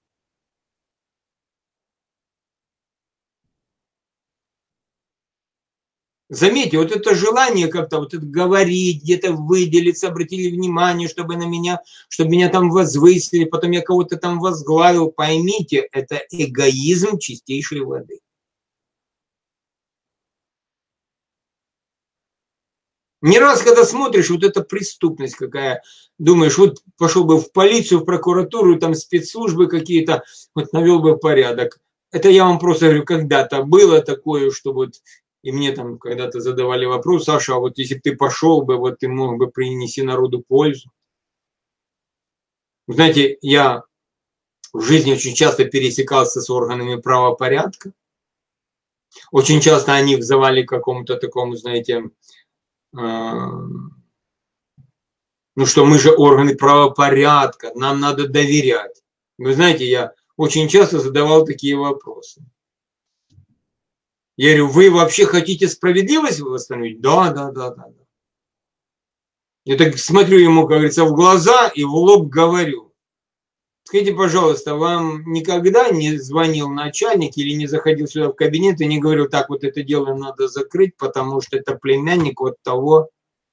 Заметьте, вот это желание как-то вот это говорить, где-то выделиться, обратили внимание, чтобы на меня, чтобы меня там возвысили, потом я кого-то там возглавил. Поймите, это эгоизм чистейшей воды. Не раз, когда смотришь, вот эта преступность какая, думаешь, вот пошел бы в полицию, в прокуратуру, там спецслужбы какие-то, вот навел бы порядок. Это я вам просто говорю, когда-то было такое, что вот и мне там когда-то задавали вопрос, Саша, а вот если бы ты пошел бы, вот ты мог бы принести народу пользу. Знаете, я в жизни очень часто пересекался с органами правопорядка. Очень часто они взывали к какому-то такому, знаете, ну что мы же органы правопорядка, нам надо доверять. Вы знаете, я очень часто задавал такие вопросы. Я говорю, вы вообще хотите справедливость восстановить? Да, да, да, да. Я так смотрю ему, как говорится, в глаза и в лоб говорю. Скажите, пожалуйста, вам никогда не звонил начальник или не заходил сюда в кабинет и не говорил, так вот это дело надо закрыть, потому что это племянник вот того,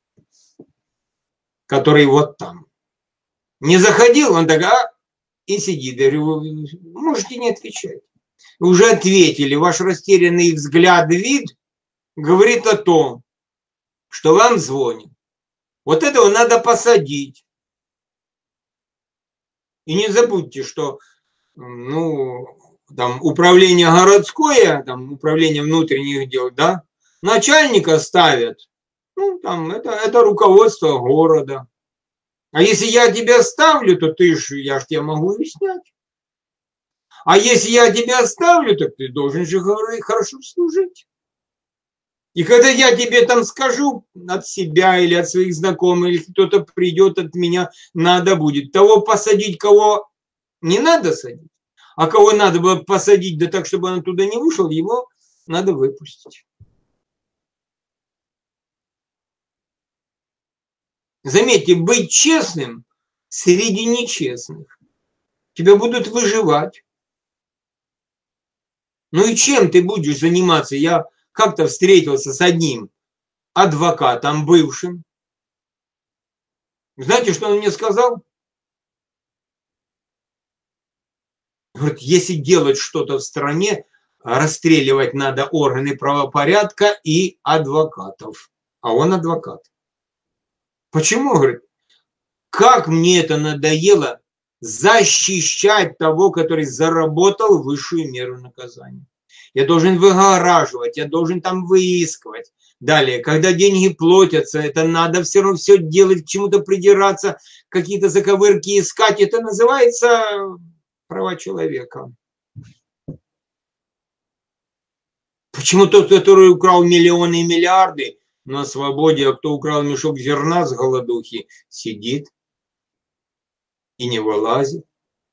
который вот там. Не заходил, он так, а, и сидит. Я говорю, вы можете не отвечать. Уже ответили, ваш растерянный взгляд, вид говорит о том, что вам звонит. Вот этого надо посадить. И не забудьте, что ну, там, управление городское, там, управление внутренних дел, да, начальника ставят, ну, там, это, это руководство города. А если я тебя ставлю, то ты ж, я ж тебя могу и снять. А если я тебя ставлю, то ты должен же хорошо служить. И когда я тебе там скажу от себя или от своих знакомых, или кто-то придет от меня, надо будет того посадить, кого не надо садить. А кого надо было посадить, да так, чтобы он оттуда не вышел, его надо выпустить. Заметьте, быть честным среди нечестных. Тебя будут выживать. Ну и чем ты будешь заниматься? Я как-то встретился с одним адвокатом бывшим. Знаете, что он мне сказал? Говорит, если делать что-то в стране, расстреливать надо органы правопорядка и адвокатов. А он адвокат. Почему? Говорит, как мне это надоело защищать того, который заработал высшую меру наказания. Я должен выгораживать, я должен там выискивать. Далее, когда деньги платятся, это надо все равно все делать, к чему-то придираться, какие-то заковырки искать. Это называется права человека. Почему тот, который украл миллионы и миллиарды на свободе, а кто украл мешок зерна с голодухи, сидит и не вылазит?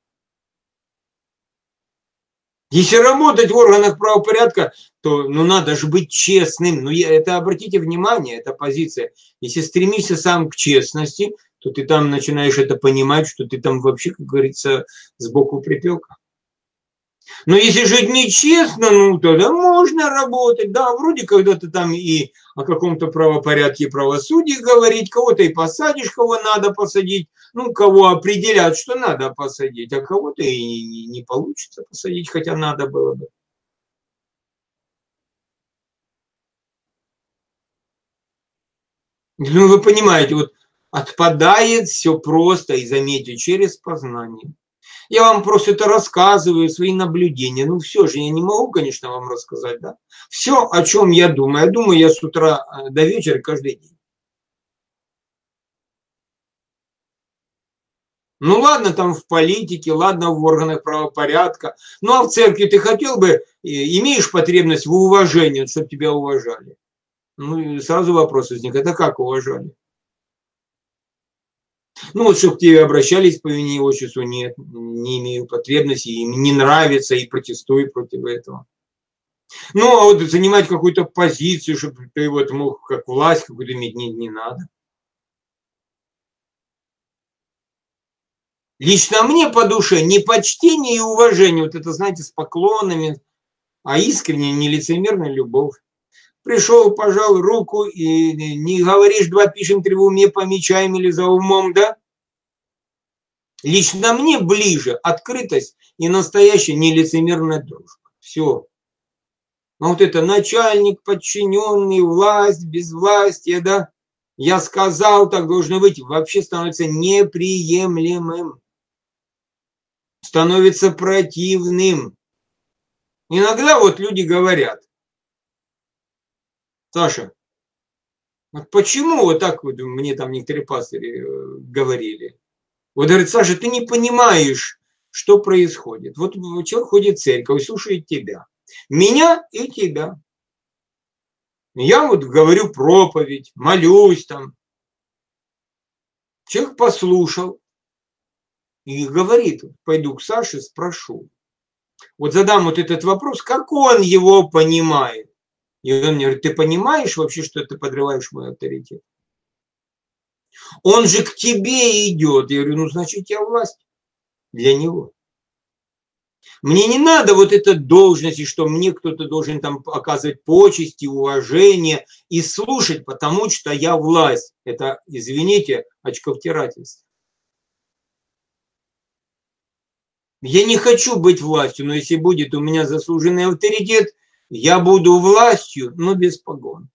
Если работать в органах правопорядка, то ну, надо же быть честным. Ну, это, обратите внимание, это позиция. Если стремишься сам к честности, то ты там начинаешь это понимать, что ты там вообще, как говорится, сбоку припека. Но если жить нечестно, ну тогда можно работать. Да, вроде когда-то там и о каком-то правопорядке и правосудии говорить, кого-то и посадишь, кого надо посадить, ну, кого определят, что надо посадить, а кого-то и не получится посадить, хотя надо было бы. Ну, вы понимаете, вот отпадает все просто, и заметьте, через познание. Я вам просто это рассказываю, свои наблюдения. Ну, все же, я не могу, конечно, вам рассказать, да. Все, о чем я думаю. Я думаю, я с утра до вечера каждый день. Ну, ладно, там в политике, ладно, в органах правопорядка. Ну, а в церкви ты хотел бы, имеешь потребность в уважении, чтобы тебя уважали? Ну, и сразу вопрос возник, это как уважали? Ну, вот, чтобы к тебе обращались по имени и отчеству, нет, не имею потребности, им не нравится и протестую против этого. Ну, а вот занимать какую-то позицию, чтобы ты вот мог как власть какую-то иметь, не, не надо. Лично мне по душе не почтение и уважение, вот это, знаете, с поклонами, а искренняя, нелицемерная любовь. Пришел, пожал руку и не говоришь, два пишем, три в уме, помечаем или за умом, да? Лично мне ближе открытость и настоящая нелицемерная дружба. Все. А вот это начальник, подчиненный, власть, безвластие, да? Я сказал, так должно быть, вообще становится неприемлемым. Становится противным. Иногда вот люди говорят, Саша, вот почему вот так вот мне там некоторые пастыри говорили? Вот говорит, Саша, ты не понимаешь, что происходит. Вот человек ходит в церковь, слушает тебя. Меня и тебя. Я вот говорю проповедь, молюсь там. Человек послушал и говорит, пойду к Саше, спрошу. Вот задам вот этот вопрос, как он его понимает. И он мне говорит, ты понимаешь вообще, что ты подрываешь мой авторитет? Он же к тебе идет. Я говорю, ну значит я власть. для него. Мне не надо вот этой должности, что мне кто-то должен там оказывать почести, уважение и слушать, потому что я власть. Это, извините, очковтирательство. Я не хочу быть властью, но если будет у меня заслуженный авторитет, я буду властью, но без погон.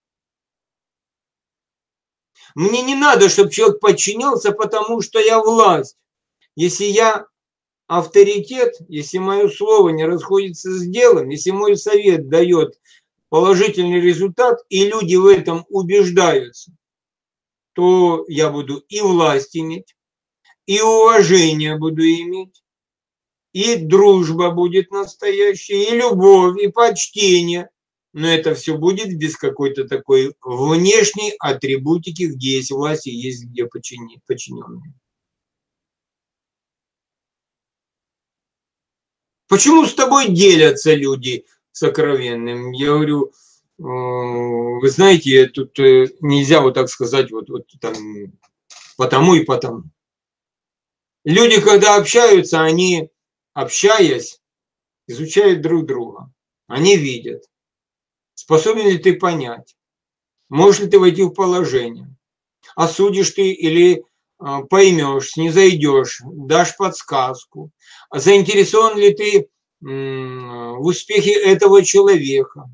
Мне не надо, чтобы человек подчинялся, потому что я власть. Если я авторитет, если мое слово не расходится с делом, если мой совет дает положительный результат, и люди в этом убеждаются, то я буду и власть иметь, и уважение буду иметь, и дружба будет настоящая, и любовь, и почтение. Но это все будет без какой-то такой внешней атрибутики, где есть власть и есть где подчиненные. Почему с тобой делятся люди сокровенным? Я говорю, вы знаете, тут нельзя вот так сказать, вот, вот там, потому и потому. Люди, когда общаются, они, общаясь, изучают друг друга. Они видят, способен ли ты понять, можешь ли ты войти в положение, осудишь ты или поймешь, снизойдешь, дашь подсказку, заинтересован ли ты в успехе этого человека.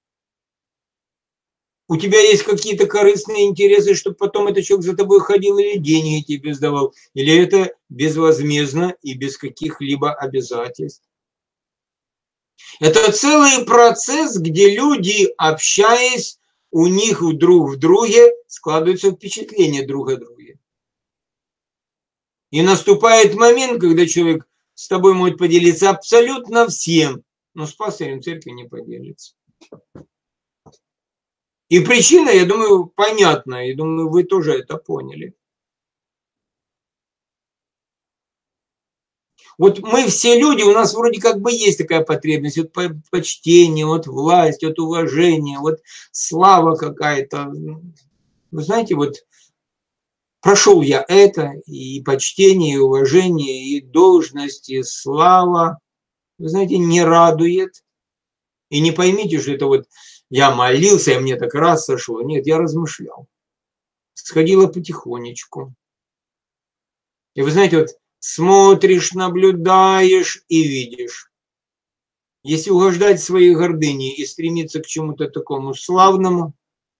У тебя есть какие-то корыстные интересы, чтобы потом этот человек за тобой ходил или деньги тебе сдавал, или это безвозмездно и без каких-либо обязательств. Это целый процесс, где люди, общаясь, у них друг в друге складывается впечатление друг о друге. И наступает момент, когда человек с тобой может поделиться абсолютно всем, но с пастырем церкви не поделится. И причина, я думаю, понятна, и думаю, вы тоже это поняли. Вот мы все люди, у нас вроде как бы есть такая потребность, вот почтение, вот власть, вот уважение, вот слава какая-то. Вы знаете, вот прошел я это, и почтение, и уважение, и должность, и слава, вы знаете, не радует. И не поймите, что это вот я молился, и мне так раз сошло. Нет, я размышлял. Сходила потихонечку. И вы знаете, вот смотришь, наблюдаешь и видишь. Если угождать своей гордыне и стремиться к чему-то такому славному,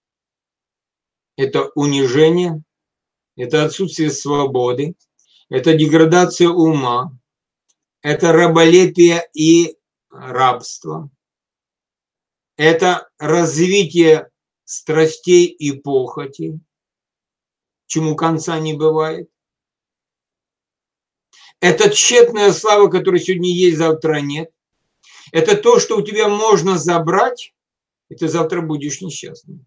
это унижение, это отсутствие свободы, это деградация ума, это раболепие и рабство, это развитие страстей и похоти, чему конца не бывает. Это тщетная слава, которая сегодня есть, завтра нет. Это то, что у тебя можно забрать, и ты завтра будешь несчастным.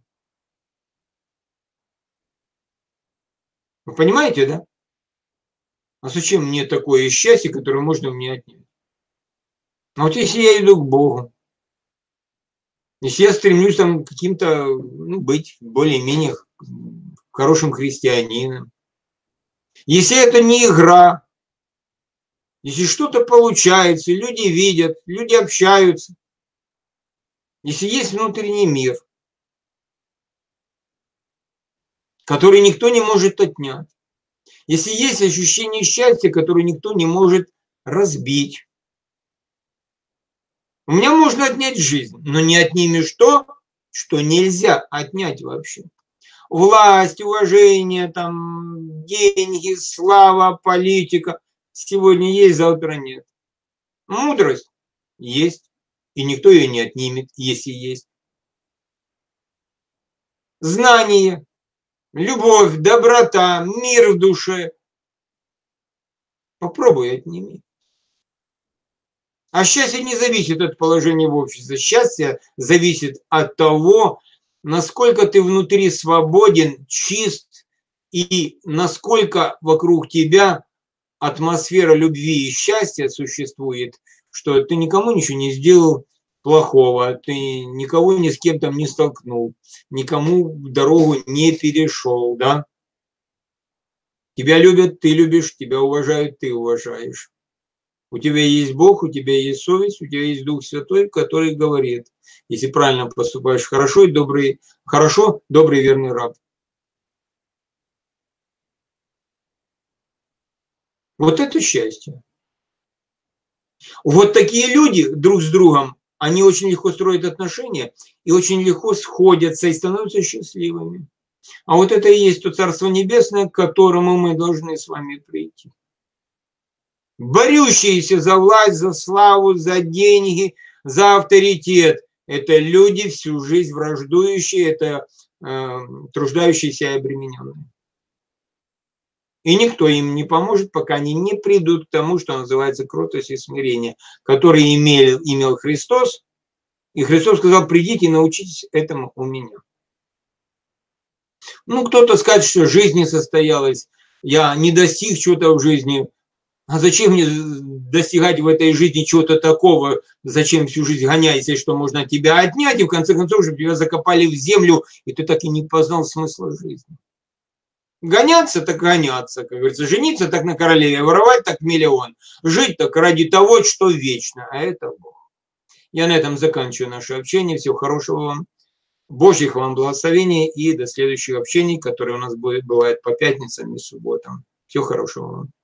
Вы понимаете, да? А зачем мне такое счастье, которое можно мне отнять? А вот если я иду к Богу, если я стремлюсь там каким-то, ну, быть более-менее хорошим христианином, если это не игра, если что-то получается, люди видят, люди общаются, если есть внутренний мир, который никто не может отнять, если есть ощущение счастья, которое никто не может разбить, у меня можно отнять жизнь, но не отнимешь то, что нельзя отнять вообще. Власть, уважение, там, деньги, слава, политика. Сегодня есть, завтра нет. Мудрость есть, и никто ее не отнимет, если есть. Знание, любовь, доброта, мир в душе. Попробуй отними. А счастье не зависит от положения в обществе. Счастье зависит от того, насколько ты внутри свободен, чист, и насколько вокруг тебя атмосфера любви и счастья существует, что ты никому ничего не сделал плохого, ты никого ни с кем там не столкнул, никому дорогу не перешел, да? Тебя любят, ты любишь, тебя уважают, ты уважаешь. У тебя есть Бог, у тебя есть совесть, у тебя есть Дух Святой, который говорит, если правильно поступаешь, хорошо и добрый, хорошо, добрый верный раб. Вот это счастье. Вот такие люди друг с другом, они очень легко строят отношения и очень легко сходятся и становятся счастливыми. А вот это и есть то Царство Небесное, к которому мы должны с вами прийти. Борющиеся за власть, за славу, за деньги, за авторитет – это люди, всю жизнь враждующие, это э, труждающиеся и обремененные. И никто им не поможет, пока они не придут к тому, что называется кротость и смирение, которые имел, имел Христос. И Христос сказал: придите и научитесь этому у меня. Ну, кто-то скажет, что жизнь не состоялась, я не достиг чего-то в жизни. А зачем мне достигать в этой жизни чего-то такого? Зачем всю жизнь гоняешься, что можно от тебя отнять, и в конце концов, чтобы тебя закопали в землю, и ты так и не познал смысла жизни. Гоняться так гоняться, как говорится, жениться так на королеве, воровать так миллион, жить так ради того, что вечно, а это Бог. Я на этом заканчиваю наше общение. Всего хорошего вам, Божьих вам благословений и до следующих общений, которые у нас будет, бывает по пятницам и субботам. Всего хорошего вам.